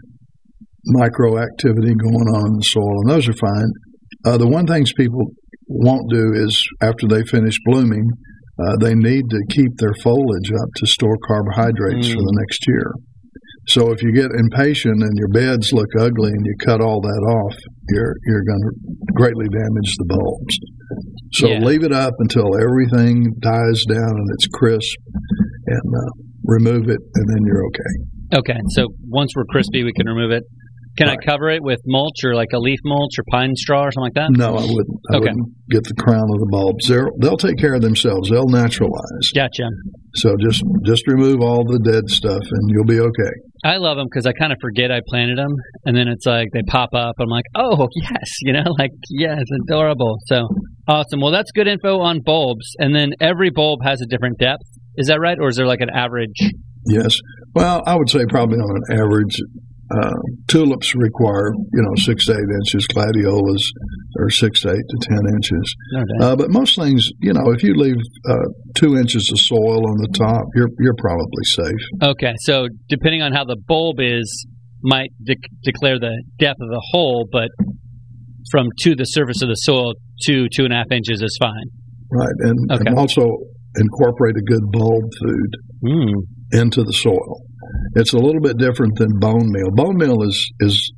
micro activity going on in the soil, and those are fine. Uh, the one things people won't do is after they finish blooming, uh, they need to keep their foliage up to store carbohydrates Mm. for the next year. So if you get impatient and your beds look ugly and you cut all that off, you're you're going to greatly damage the bulbs. So Yeah. leave it up until everything dies down and it's crisp, and uh, remove it, and then you're okay. Okay, so once we're crispy, we can remove it. Can I cover it with mulch or like a leaf mulch or pine straw or something like that? No, I wouldn't. I Okay. wouldn't get the crown of the bulbs. They're, they'll take care of themselves. They'll naturalize. Gotcha. So just just remove all the dead stuff, and you'll be okay. I love them because I kind of forget I planted them, and then it's like they pop up. I'm like, oh yes, you know, like yes, adorable. So awesome. Well, that's good info on bulbs, and then every bulb has a different depth. Is that right, or is there like an average? Yes. Well, I would say probably on an average, uh, tulips require, you know, six to eight inches. Gladiolas are six to eight to ten inches. No doubt. Uh, but most things, you know, if you leave uh, two inches of soil on the top, you're you're probably safe. Okay, so depending on how the bulb is, might de- declare the depth of the hole, but from to the surface of the soil, two two and a half inches is fine. Right. And, Okay. and also incorporate a good bulb food Mm. into the soil. It's a little bit different than bone meal. Bone meal is is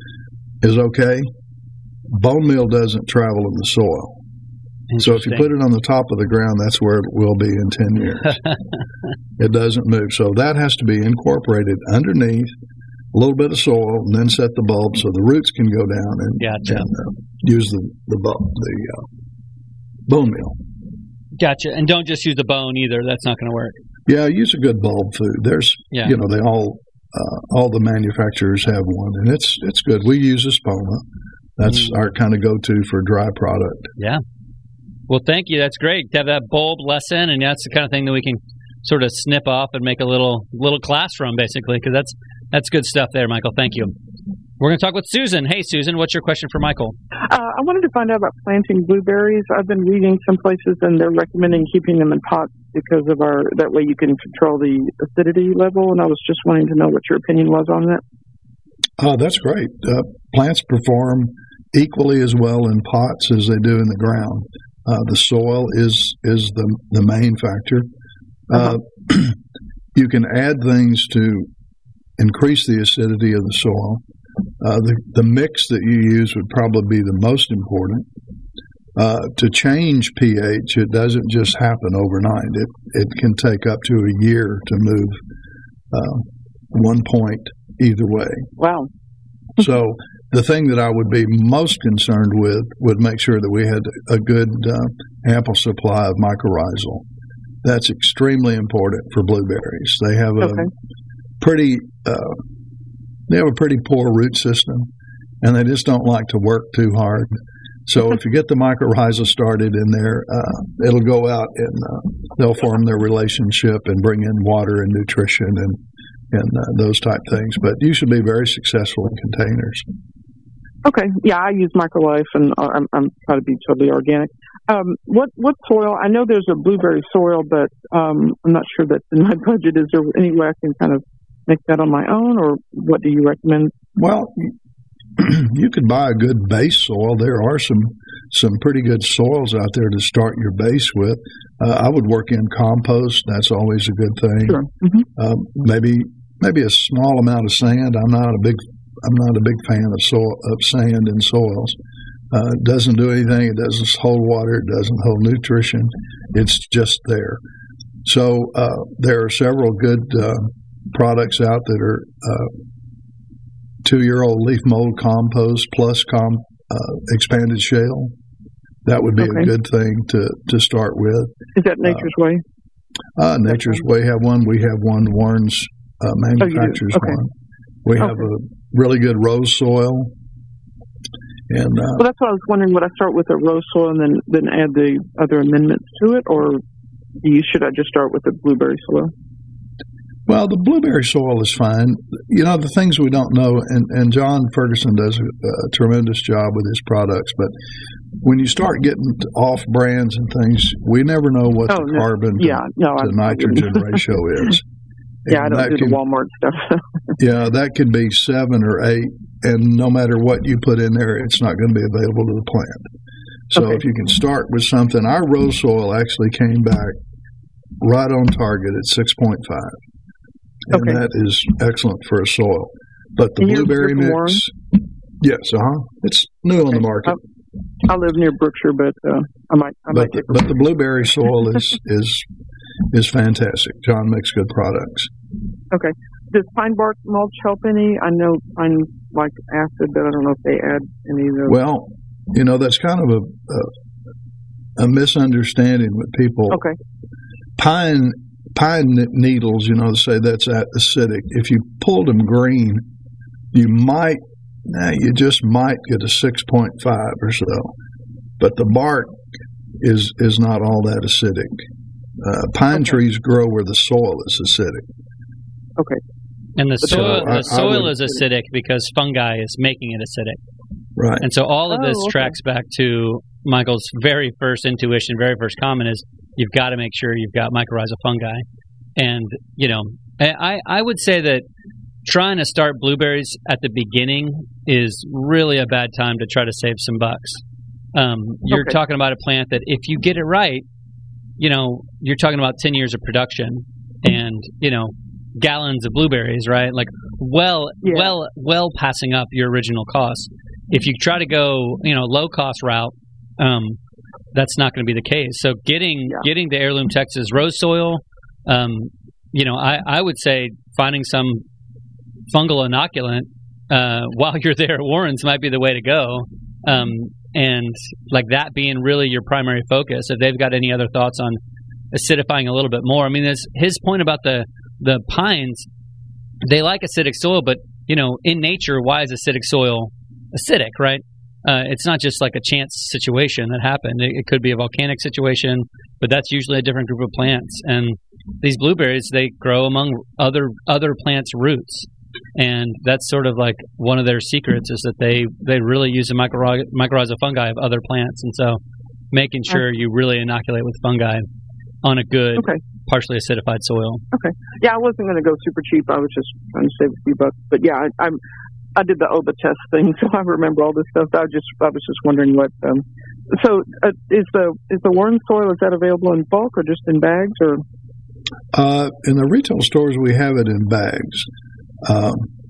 is okay. Bone meal doesn't travel in the soil. So if you Interesting. put it on the top of the ground, that's where it will be in ten years. It doesn't move. So that has to be incorporated underneath, a little bit of soil, and then set the bulb so the roots can go down and, Gotcha. and uh, use the the, bulb, the uh, bone meal. Gotcha. And don't just use the bone either. That's not going to work. Yeah, use a good bulb food. There's, Yeah. you know, they all uh, all the manufacturers have one, and it's it's good. We use Espoma. That's Mm. our kind of go-to for dry product. Yeah. Well, thank you. That's great to have that bulb lesson, and that's the kind of thing that we can sort of snip off and make a little little class from, basically, because that's that's good stuff there, Michael. Thank you. We're going to talk with Susan. Hey, Susan, what's your question for Michael? Uh, I wanted to find out about planting blueberries. I've been reading some places, and they're recommending keeping them in pots because of our. That way, you can control the acidity level. And I was just wanting to know what your opinion was on that. Oh, that's great. Uh, plants perform equally as well in pots as they do in the ground. Uh, the soil is is the the main factor. Uh, you can add things to increase the acidity of the soil. Uh, the the mix that you use would probably be the most important. Uh, to change pH, it doesn't just happen overnight. It it can take up to a year to move uh, one point either way. Wow. So the thing that I would be most concerned with would make sure that we had a good, uh, ample supply of mycorrhizal. That's extremely important for blueberries. They have a Okay. pretty, uh, they have a pretty poor root system, and they just don't like to work too hard. So if you get the mycorrhiza started in there, uh, it'll go out and uh, they'll form their relationship and bring in water and nutrition and and uh, those type things. But you should be very successful in containers. Okay. Yeah, I use Microlife, and uh, I'm, I'm trying to be totally organic. Um, what what soil? I know there's a blueberry soil, but um, I'm not sure that's in my budget. Is there any way I can kind of make that on my own, or what do you recommend? Well, you could buy a good base soil. There are some some pretty good soils out there to start your base with. Uh, I would work in compost. That's always a good thing. Sure. Mm-hmm. Um, maybe maybe a small amount of sand. I'm not a big I'm not a big fan of soil of sand in soils. Uh, it doesn't do anything. It doesn't hold water. It doesn't hold nutrition. It's just there. So uh, there are several good uh, products out that are uh, two-year-old leaf mold compost plus com, uh, expanded shale. That would be Okay. a good thing to, to start with. Is that Nature's Way? Uh, Nature's Way have one. We have one. Warren's uh, manufactures Oh, you do? Okay. one. We have Okay. a really good rose soil. And uh, Well, that's why I was wondering, would I start with a rose soil and then, then add the other amendments to it, or do you, should I just start with the blueberry soil? well, the blueberry soil is fine. You know, the things we don't know, and, and John Ferguson does a, a tremendous job with his products, but when you start getting off brands and things, we never know what Oh, the no. carbon Yeah, to, no, to I- I nitrogen wouldn't. ratio is. Yeah, I And don't that do can- the Walmart stuff. Yeah, that could be seven or eight, and no matter what you put in there, it's not going to be available to the plant. So Okay. if you can start with something, our rose soil actually came back right on target at six point five. And Okay. that is excellent for a soil. But the And you're- blueberry you're from Warren? mix, yes, uh-huh. It's new on the market. I live near Brookshire, but uh, I might. I But might the, take a but the blueberry soil is, is, is fantastic. John makes good products. Okay. Does pine bark mulch help any? I know pine like acid, but I don't know if they add any of those. Well, you know, that's kind of a, a, a misunderstanding with people. Okay. Pine pine needles, you know, say that's acidic. If you pulled them green, you might, nah, you just might get a six point five or so. But the bark is is not all that acidic. Uh, pine Okay. trees grow where the soil is acidic. Okay. And the So soil, I- I the soil would- is acidic because fungi is making it acidic. Right. And so all of Oh, this okay. tracks back to Michael's very first intuition, very first comment is you've got to make sure you've got mycorrhizal fungi. And, you know, I, I would say that trying to start blueberries at the beginning is really a bad time to try to save some bucks. Um, you're Okay. talking about a plant that if you get it right, you know, you're talking about ten years of production and, you know, gallons of blueberries, right? Like well, Yeah. well, well passing up your original cost. If you try to go, you know, low cost route, um, that's not going to be the case. So getting Yeah. getting the Heirloom Texas rose soil, um, you know, I, I would say finding some fungal inoculant uh, while you're there at Warren's might be the way to go. Um, and like that being really your primary focus. If they've got any other thoughts on acidifying a little bit more, I mean, there's his point about the the pines. They like acidic soil, but you know, in nature, why is acidic soil acidic, right? Uh, it's not just like a chance situation that happened. It, it could be a volcanic situation, but that's usually a different group of plants. And these blueberries, they grow among other other plants' roots, and that's sort of like one of their secrets is that they they really use the mycorrhiza, mycorrhizal fungi of other plants, and so making sure you really inoculate with fungi on a good, Okay. partially acidified soil. Okay. Yeah, I wasn't going to go super cheap. I was just trying to save a few bucks. But yeah, I, I'm. I did the O B A test thing, so I remember all this stuff. I just, I was just wondering what. Um, so, uh, is the is the Warren soil, is that available in bulk or just in bags or? Uh, in the retail stores, we have it in bags. Um,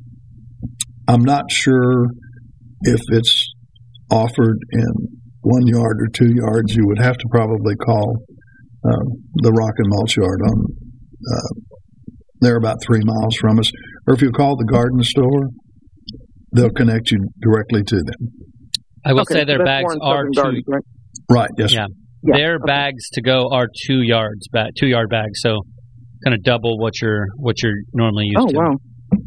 I'm not sure if it's offered in one yard or two yards. You would have to probably call um, the Rock and Mulch Yard. On uh, they're about three miles from us. Or if you call the garden store, they'll connect you directly to them. I will Okay, say so their that's bags Warren are Southern two. Gardens, right? Right. Yes. Yeah. Yeah, Their okay. bags to go are two yards, ba- two yard bags, so kind of double what you're what you're normally used Oh to. wow.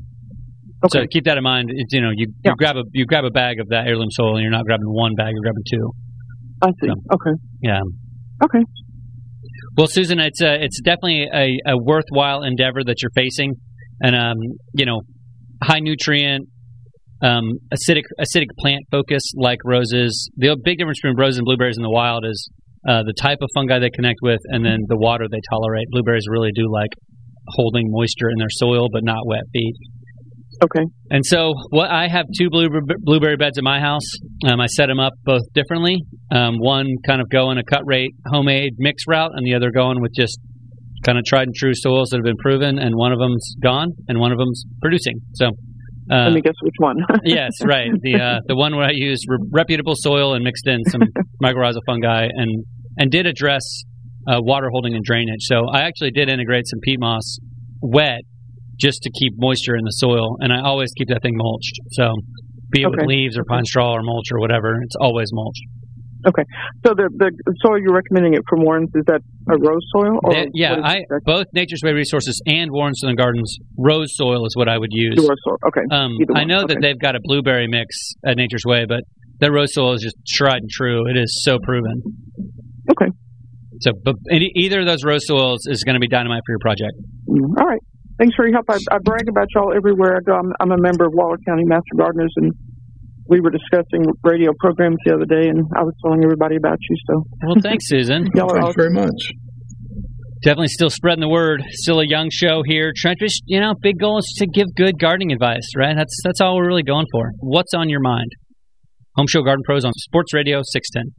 So Okay. keep that in mind. It's, you know, you, Yeah. you grab a you grab a bag of that heirloom soil, and you're not grabbing one bag; you're grabbing two. I see. So. Okay. Yeah. Okay. Well, Susan, it's a, it's definitely a, a worthwhile endeavor that you're facing, and um, you know, high nutrient, um, acidic acidic plant focus like roses. The big difference between roses and blueberries in the wild is uh, the type of fungi they connect with, and then the water they tolerate. Blueberries really do like holding moisture in their soil, but not wet feet. Okay. And so, what I have two blue, blueberry beds in my house. Um, I set them up both differently. Um, one kind of going a cut rate homemade mix route, and the other going with just kind of tried and true soils that have been proven. And one of them's gone, and one of them's producing. So, uh, Let me guess which one. yes, right. The uh, the one where I used re- reputable soil and mixed in some mycorrhizal fungi, and and did address uh, water holding and drainage. So I actually did integrate some peat moss wet just to keep moisture in the soil. And I always keep that thing mulched. So be it Okay. with leaves or pine straw or mulch or whatever, it's always mulched. Okay. So the the soil you're recommending it from Warren's, is that a rose soil? Or That- yeah, what is I it? both Nature's Way Resources and Warren's and Gardens rose soil is what I would use. Rose soil. Okay. Um, Either I one. know that Okay. they've got a blueberry mix at Nature's Way, but their rose soil is just tried and true. It is so proven. Okay. So, but any, either of those rose soils is going to be dynamite for your project. Mm, all right. Thanks for your help. I, I brag about y'all everywhere I go. I'm, I'm a member of Waller County Master Gardeners, and we were discussing radio programs the other day, and I was telling everybody about you. So, well, thanks, Susan. Y'all are Thanks very much. Definitely still spreading the word. Still a young show here. Trying to, you know, big goal is to give good gardening advice, right? That's that's all we're really going for. What's on your mind? Home Show Garden Pros on Sports Radio six ten.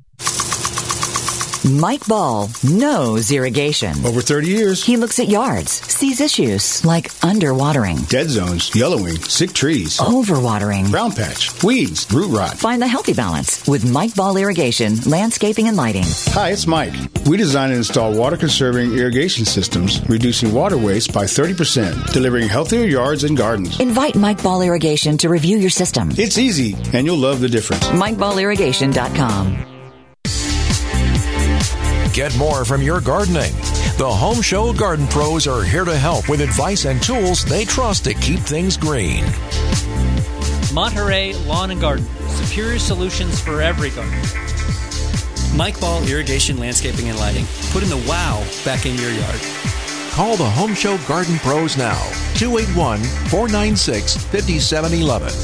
Mike Ball knows irrigation. Over thirty years. He looks at yards, sees issues like underwatering, Dead zones, yellowing, sick trees, overwatering, brown patch, weeds, root rot. Find the healthy balance with Mike Ball Irrigation, Landscaping and Lighting. Hi, it's Mike. We design and install water-conserving irrigation systems, reducing water waste by thirty percent, delivering healthier yards and gardens. Invite Mike Ball Irrigation to review your system. It's easy, and you'll love the difference. Mike Ball Irrigation dot com. Get more from your gardening. The Home Show Garden Pros are here to help with advice and tools they trust to keep things green. Monterey Lawn and Garden. Superior solutions for every garden. Mike Ball Irrigation, Landscaping, and Lighting. Putting the wow back in your yard. Call the Home Show Garden Pros now. two eight one, four nine six, five seven one one.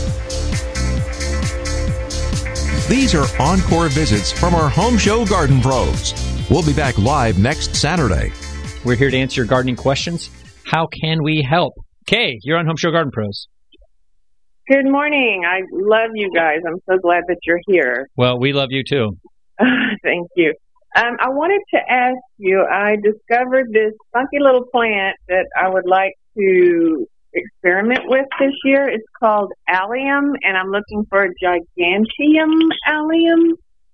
These are encore visits from our Home Show Garden Pros. We'll be back live next Saturday. We're here to answer your gardening questions. How can we help? Kay, you're on Home Show Garden Pros. Good morning. I love you guys. I'm so glad that you're here. Well, we love you too. Thank you. Um, I wanted to ask you, I discovered this funky little plant that I would like to experiment with this year. It's called allium, and I'm looking for a gigantium allium.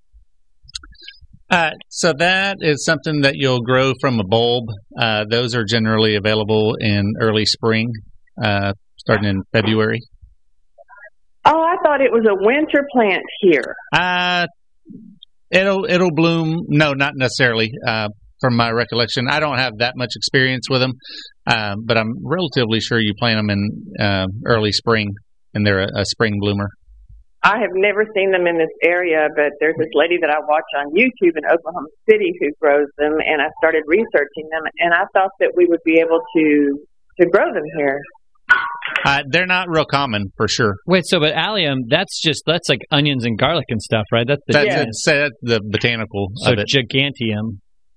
Uh, so that is something that you'll grow from a bulb. Uh, those are generally available in early spring, uh, starting in February. Oh, I thought it was a winter plant here. Uh, it'll it'll bloom. No, not necessarily. Uh, from my recollection, I don't have that much experience with them, uh, but I'm relatively sure you plant them in uh, early spring, and they're a, a spring bloomer. I have never seen them in this area, but there's this lady that I watch on YouTube in Oklahoma City who grows them, and I started researching them, and I thought that we would be able to to grow them here. Uh, they're not real common, for sure. Wait, so but allium, that's just that's like onions and garlic and stuff, right? That's the, That's, yeah. it's, uh, the botanical so of it. gigantium.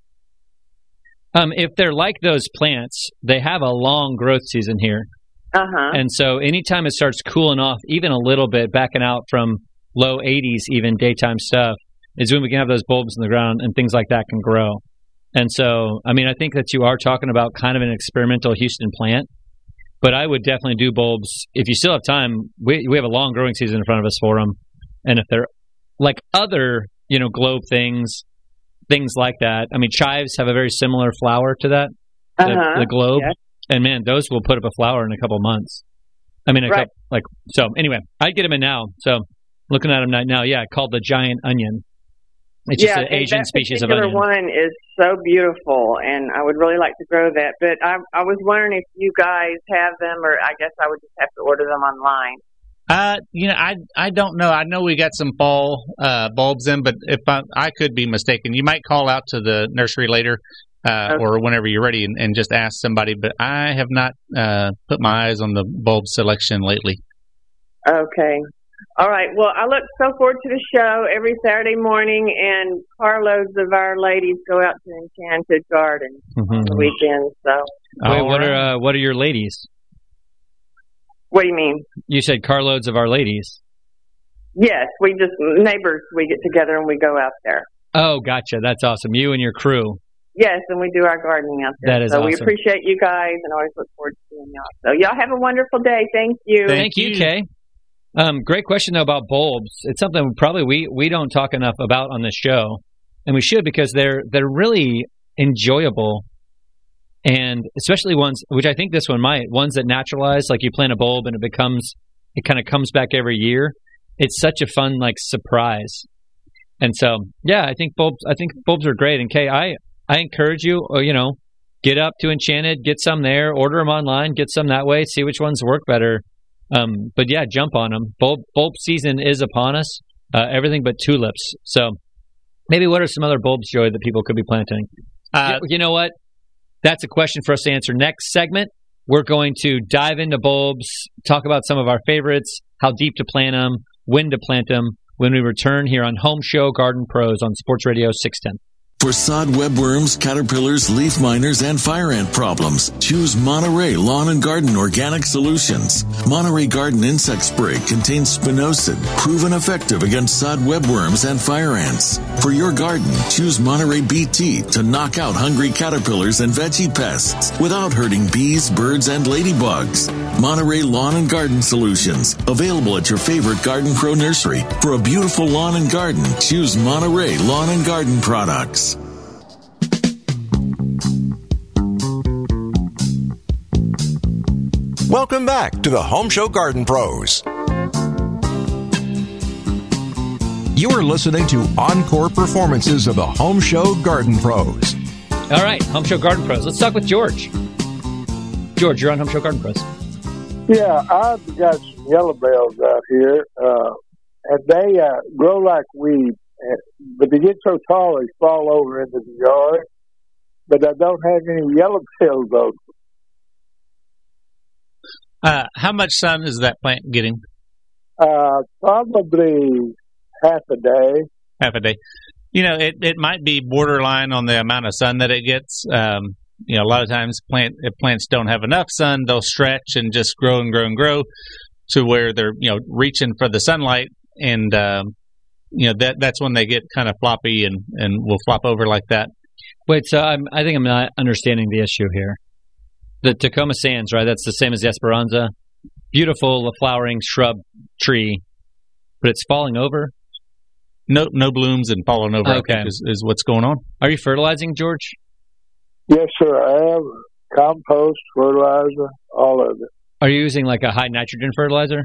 Um, if they're like those plants, they have a long growth season here. Uh-huh. And so anytime it starts cooling off, even a little bit, backing out from low eighties, even daytime stuff, is when we can have those bulbs in the ground and things like that can grow. And so, I mean, I think that you are talking about kind of an experimental Houston plant, but I would definitely do bulbs. If you still have time, we we have a long growing season in front of us for them. And if they're like other, you know, globe things, things like that. I mean, chives have a very similar flower to that, the, Uh-huh. the globe. Yes. And man, those will put up a flower in a couple months. I mean, a Right. couple, like, so anyway, I'd get them in now. So looking at them right now, yeah, called the giant onion. It's yeah, just an and Asian that species of particular onion. one is so beautiful, and I would really like to grow that. But I, I was wondering if you guys have them, or I guess I would just have to order them online. Uh, you know, I I don't know. I know we got some fall uh, bulbs in, but if I, I could be mistaken, you might call out to the nursery later uh, Okay. or whenever you're ready and, and just ask somebody. But I have not uh, put my eyes on the bulb selection lately. Okay. All right. Well, I look so forward to the show every Saturday morning, and carloads of our ladies go out to Enchanted Garden on the weekend. So, Wait, what are uh, what are your ladies? what do you mean? You said carloads of our ladies. Yes, we just neighbors. We get together and we go out there. Oh, gotcha. That's awesome. You and your crew. Yes, and we do our gardening out there. That is so we awesome. appreciate you guys and always look forward to seeing y'all. So y'all have a wonderful day. Thank you. Thank, you, Kay. Um, great question though about bulbs. It's something probably we, we don't talk enough about on this show, and we should because they're they're really enjoyable And especially ones, which I think this one might, ones that naturalize, like you plant a bulb and it becomes, it kind of comes back every year. It's such a fun, like, surprise. And so, yeah, I think bulbs, I think bulbs are great. And Kay, I, I encourage you, you know, get up to Enchanted, get some there, order them online, get some that way, see which ones work better. Um, but yeah, jump on them. Bulb, bulb season is upon us. Uh, everything but tulips. So maybe what are some other bulbs, Joey, that people could be planting? Uh, you know what? That's a question for us to answer next segment. We're going to dive into bulbs, talk about some of our favorites, how deep to plant them, when to plant them, when we return here on Home Show Garden Pros on Sports Radio six ten. For sod webworms, caterpillars, leaf miners, and fire ant problems, choose Monterey Lawn and Garden Organic Solutions. Monterey Garden Insect Spray contains spinosad, proven effective against sod webworms and fire ants. For your garden, choose Monterey B T to knock out hungry caterpillars and veggie pests without hurting bees, birds, and ladybugs. Monterey Lawn and Garden Solutions, available at your favorite Garden Pro nursery. For a beautiful lawn and garden, choose Monterey Lawn and Garden products. Welcome back to the Home Show Garden Pros. You are listening to encore performances of the Home Show Garden Pros. All right, Home Show Garden Pros. Let's talk with George. George, you're on Home Show Garden Pros. Yeah, I've got some yellow bells out here, uh, and they uh, grow like weeds, but they get so tall they fall over into the yard, but I don't have any yellow bells on them. Uh, how much sun is that plant getting? Uh, probably half a day. Half a day. You know, it, it might be borderline on the amount of sun that it gets. Um, you know, a lot of times plant if plants don't have enough sun, they'll stretch and just grow and grow and grow to where they're, you know, reaching for the sunlight. And, um, you know, that that's when they get kind of floppy and, and will flop over like that. Wait, so I'm, I think I'm not understanding the issue here. The Tacoma Sands, right? That's the same as the Esperanza. Beautiful flowering shrub tree, but it's falling over? No no blooms and falling over, okay. I think is, is what's going on. Are you fertilizing, George? Yes, sir, I am. Compost, fertilizer, all of it. Are you using like a high nitrogen fertilizer?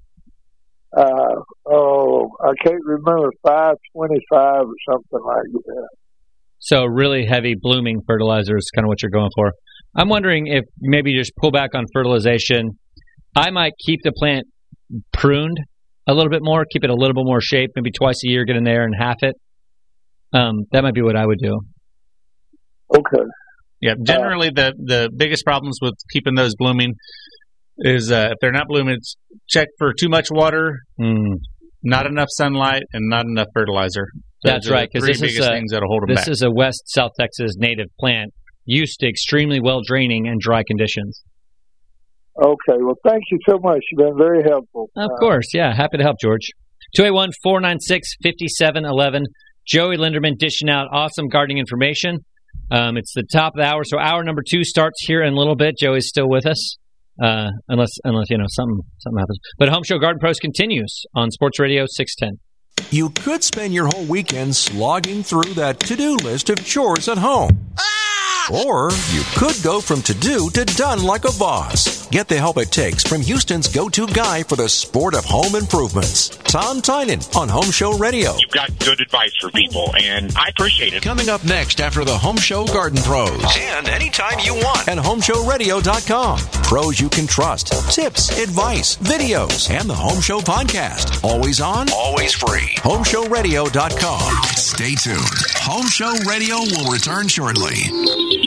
Uh, oh, I can't remember, five twenty-five or something like that. So really heavy blooming fertilizer is kind of what you're going for. I'm wondering if maybe you just pull back on fertilization. I might keep the plant pruned a little bit more, keep it a little bit more shape, maybe twice a year, get in there and half it. Um, that might be what I would do. Okay. Yeah, generally uh, the, the biggest problems with keeping those blooming is uh, if they're not blooming, it's check for too much water, mm. not enough sunlight, and not enough fertilizer. Those That's right, because this, is a, things that'll hold them this back. is a West South Texas native plant used to extremely well draining and dry conditions. Okay, well, thank you so much. You've been very helpful. Of uh, course, yeah. Happy to help, George. two eight one, four nine six, five seven one one. Joey Linderman dishing out awesome gardening information. Um, it's the top of the hour, so hour number two starts here in a little bit. Joey's still with us, uh, unless, unless you know, something, something happens. But Home Show Garden Pros continues on Sports Radio six ten. You could spend your whole weekend slogging through that to-do list of chores at home. Or you could go from to-do to done like a boss. Get the help it takes from Houston's go-to guy for the sport of home improvements, Tom Tynan on Home Show Radio. You've got good advice for people, and I appreciate it. Coming up next after the Home Show Garden Pros. And anytime you want at home show radio dot com. Pros you can trust, tips, advice, videos, and the Home Show podcast. Always on, always free. home show radio dot com. Stay tuned. Home Show Radio will return shortly.